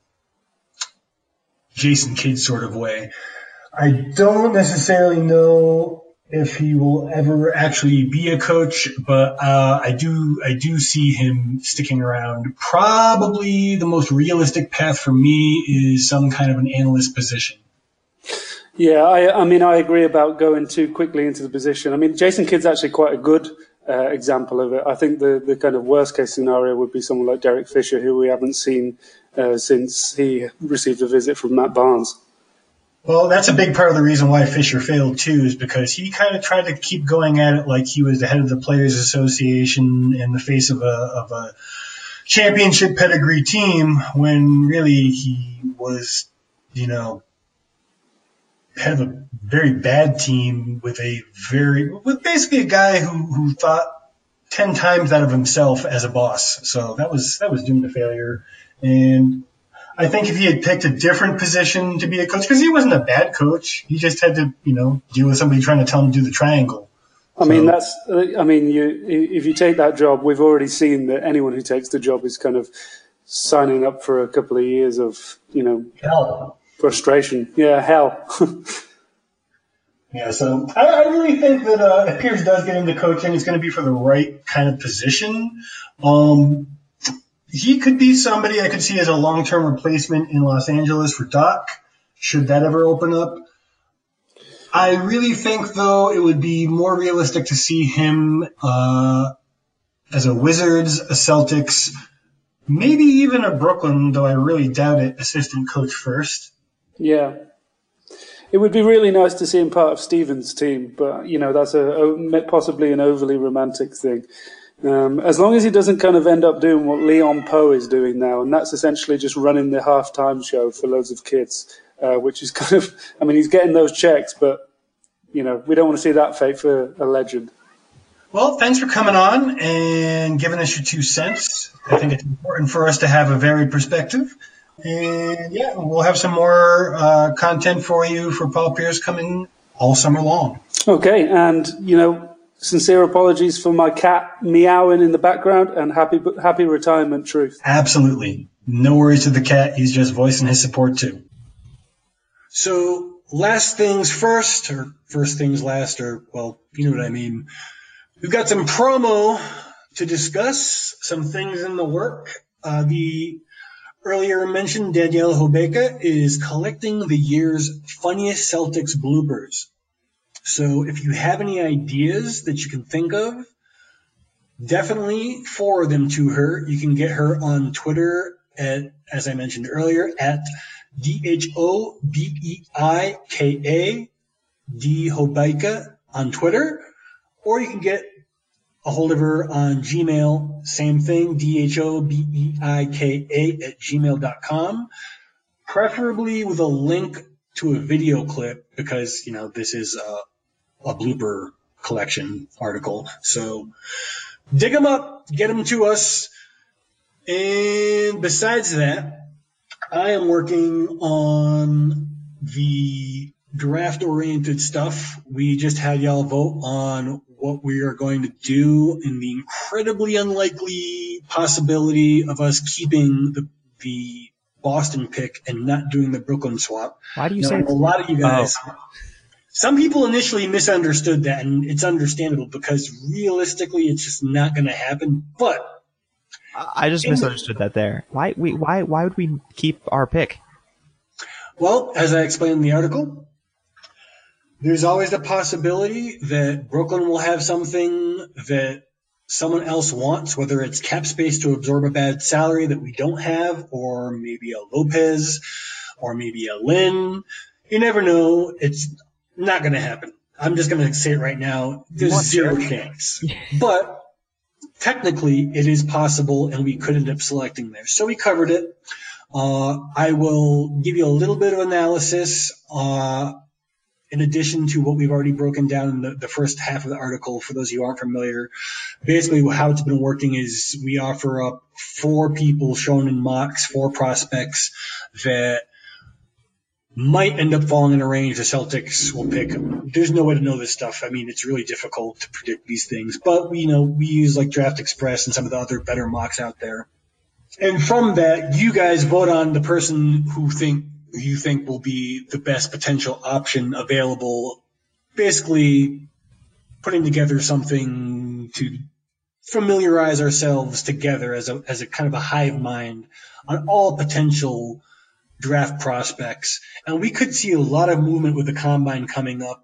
Jason Kidd sort of way. I don't necessarily know if he will ever actually be a coach, but uh, I do I do see him sticking around. Probably the most realistic path for me is some kind of an analyst position. Yeah, I, I mean, I agree about going too quickly into the position. I mean, Jason Kidd's actually quite a good Uh, example of it. I think the, the kind of worst case scenario would be someone like Derek Fisher, who we haven't seen uh, since he received a visit from Matt Barnes. Well, that's a big part of the reason why Fisher failed too, is because he kind of tried to keep going at it like he was the head of the Players Association in the face of a, of a championship pedigree team, when really he was, you know, head of a very bad team with a very, with basically a guy who, who thought ten times out of himself as a boss. So that was, that was doomed to failure. And I think if he had picked a different position to be a coach, because he wasn't a bad coach, he just had to, you know, deal with somebody trying to tell him to do the triangle. I so. mean, that's, I mean, you, if you take that job, we've already seen that anyone who takes the job is kind of signing up for a couple of years of, you know, hell. Frustration. Yeah, hell. Yeah, so I, I really think that uh, if Pierce does get into coaching, it's going to be for the right kind of position. Um, he could be somebody I could see as a long-term replacement in Los Angeles for Doc, should that ever open up. I really think, though, it would be more realistic to see him uh, as a Wizards, a Celtics, maybe even a Brooklyn, though I really doubt it, assistant coach first. Yeah. It would be really nice to see him part of Stevens' team, but, you know, that's a possibly an overly romantic thing. Um, as long as he doesn't kind of end up doing what Leon Poe is doing now, and that's essentially just running the halftime show for loads of kids, uh, which is kind of, I mean, he's getting those checks, but, you know, we don't want to see that fate for a legend. Well, thanks for coming on and giving us your two cents. I think it's important for us to have a varied perspective. And, yeah, we'll have some more uh, content for you for Paul Pierce coming all summer long. Okay, and, you know, sincere apologies for my cat meowing in the background, and happy happy retirement, Truth. Absolutely. No worries to the cat. He's just voicing his support, too. So, last things first, or first things last, or, well, you know what I mean. We've got some promo to discuss, some things in the work. Uh, the earlier mentioned Danielle Hobeka is collecting the year's funniest Celtics bloopers. So if you have any ideas that you can think of, definitely forward them to her. You can get her on Twitter at, as I mentioned earlier, at D H O B E I K A, D Hobeka on Twitter, or you can get a hold of her on Gmail, same thing, D H O B E I K A at gmail dot com, preferably with a link to a video clip because, you know, this is a, a blooper collection article. So dig them up, get them to us. And besides that, I am working on the draft-oriented stuff. We just had y'all vote on what we are going to do in the incredibly unlikely possibility of us keeping the the Boston pick and not doing the Brooklyn swap. Why do you now, say a lot of you guys? Oh. Some people initially misunderstood that, and it's understandable because realistically, it's just not going to happen. But I just misunderstood that there. Why we why why would we keep our pick? Well, as I explained in the article, there's always the possibility that Brooklyn will have something that someone else wants, whether it's cap space to absorb a bad salary that we don't have, or maybe a Lopez, or maybe a Lynn. You never know. It's not going to happen. I'm just going to say it right now. There's zero chance. But technically, it is possible, and we could end up selecting there. So we covered it. Uh, I will give you a little bit of analysis uh, in addition to what we've already broken down in the, the first half of the article. For those of you who aren't familiar, basically how it's been working is we offer up four people shown in mocks, four prospects that might end up falling in a range the Celtics will pick. There's no way to know this stuff. I mean, it's really difficult to predict these things. But, you know, we use like Draft Express and some of the other better mocks out there. And from that, you guys vote on the person who think you think will be the best potential option available, basically putting together something to familiarize ourselves together as a as a kind of a hive mind on all potential draft prospects. And we could see a lot of movement with the combine coming up.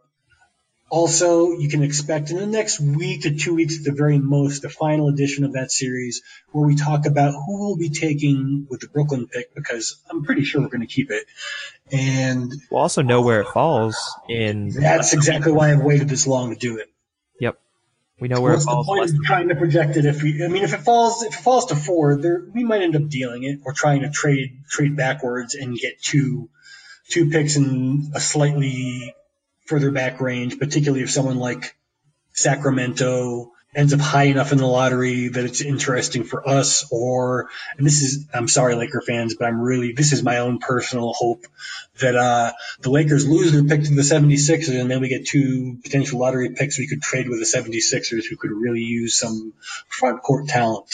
Also, you can expect in the next week to two weeks at the very most, the final edition of that series where we talk about who we'll be taking with the Brooklyn pick, because I'm pretty sure we're going to keep it. And we'll also know where it falls in. That's exactly why I've waited this long to do it. Yep. We know where What's it falls. The point of trying to project it? If we, I mean, if it falls, if it falls to four, there, we might end up dealing it or trying to trade, trade backwards and get two, two picks in a slightly further back range, particularly if someone like Sacramento ends up high enough in the lottery that it's interesting for us. Or, and this is, I'm sorry, Laker fans, but I'm really, this is my own personal hope that uh, the Lakers lose their pick to the seventy-sixers, and then we get two potential lottery picks we could trade with the seventy-sixers, who could really use some front court talent.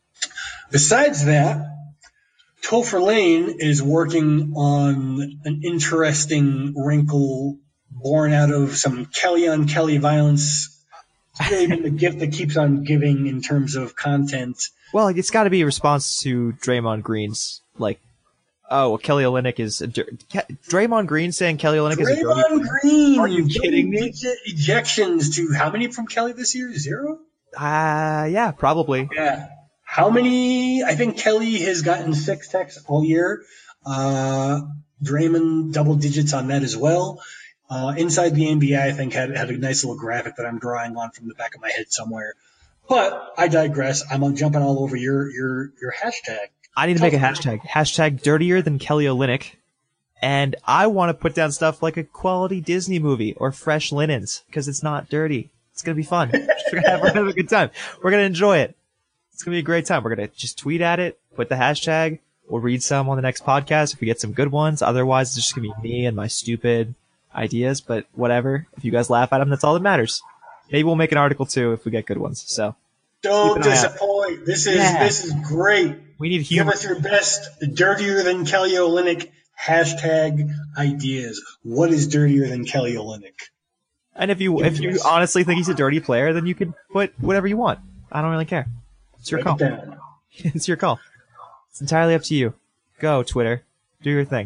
Besides that, Topher Lane is working on an interesting wrinkle born out of some Kelly on Kelly violence. It's really been the gift that keeps on giving in terms of content. Well, it's got to be a response to Draymond Green's, like, oh, well, Kelly Olynyk is a dir- Ke- Draymond Green saying Kelly Olynyk is a dirty player. Draymond Green, are you kidding me? Ejections to how many from Kelly this year? Zero? Uh, yeah, probably. Yeah. How many? I think Kelly has gotten six texts all year. Uh, Draymond double digits on that as well. Uh, Inside the N B A, I think, had, had a nice little graphic that I'm drawing on from the back of my head somewhere. But I digress. I'm jumping all over your your your hashtag. I need to make a hashtag. Hashtag dirtier than Kelly Olynyk. And I want to put down stuff like a quality Disney movie or fresh linens, because it's not dirty. It's going to be fun. We're going to have, have a good time. We're going to enjoy it. It's going to be a great time. We're going to just tweet at it, put the hashtag. We'll read some on the next podcast if we get some good ones. Otherwise, it's just going to be me and my stupid ideas, but whatever. If you guys laugh at them, that's all that matters. Maybe we'll make an article too if we get good ones. So don't disappoint. This is yeah. this is great. We need humor. Give us your best dirtier than Kelly Olynyk hashtag ideas. What is dirtier than Kelly Olynyk? And if you if you honestly think he's a dirty player, then you can put whatever you want. I don't really care. It's your Break call. It It's your call. It's entirely up to you. Go, Twitter. Do your thing.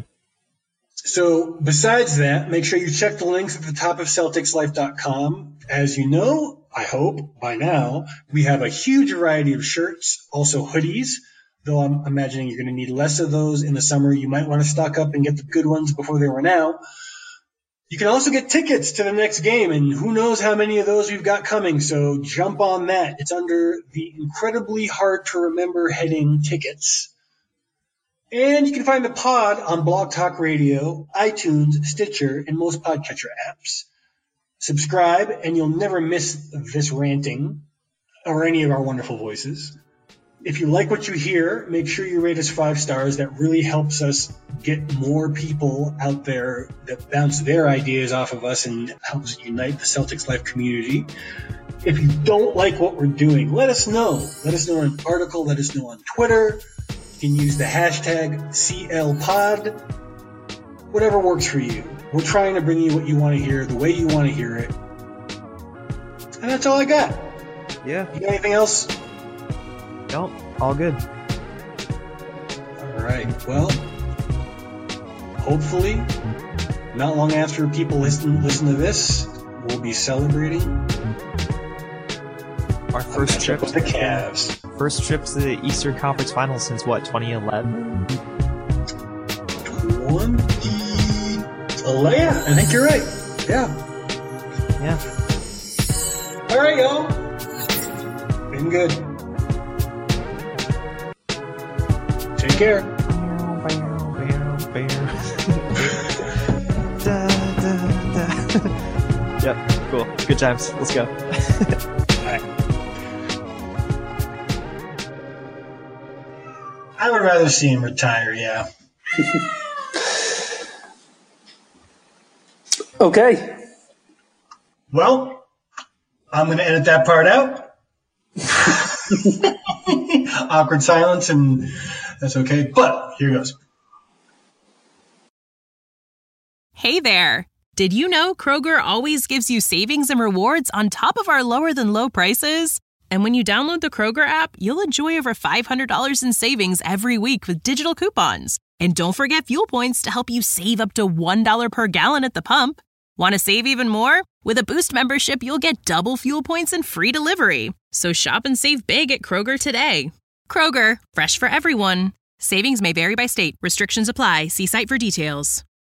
So besides that, make sure you check the links at the top of Celtics Life dot com. As you know, I hope by now, we have a huge variety of shirts, also hoodies, though I'm imagining you're going to need less of those in the summer. You might want to stock up and get the good ones before they run out. You can also get tickets to the next game, and who knows how many of those we've got coming, so jump on that. It's under the incredibly hard to remember heading Tickets. And you can find the pod on Blog Talk Radio, iTunes, Stitcher, and most podcatcher apps. Subscribe, and you'll never miss this ranting or any of our wonderful voices. If you like what you hear, make sure you rate us five stars. That really helps us get more people out there that bounce their ideas off of us and helps unite the Celtics Life community. If you don't like what we're doing, let us know. Let us know in an article. Let us know on Twitter. You can use the hashtag C L Pod. Whatever works for you. We're trying to bring you what you want to hear, the way you want to hear it. And that's all I got. Yeah. You got anything else? Nope. All good. All right. Well, hopefully, not long after people listen listen to this, we'll be celebrating our first trip to the Cavs. First trip to the Eastern Conference Finals since what, twenty eleven? twenty Oh, yeah, I think you're right. Yeah. Yeah. All right, y'all. Been good. Take care. da, da, da. Yep, cool. Good times. Let's go. All right. I would rather see him retire, yeah. Okay. Well, I'm going to edit that part out. Awkward silence, and that's okay. But here goes. Hey there. Did you know Kroger always gives you savings and rewards on top of our lower than low prices? And when you download the Kroger app, you'll enjoy over five hundred dollars in savings every week with digital coupons. And don't forget fuel points to help you save up to one dollar per gallon at the pump. Want to save even more? With a Boost membership, you'll get double fuel points and free delivery. So shop and save big at Kroger today. Kroger, fresh for everyone. Savings may vary by state. Restrictions apply. See site for details.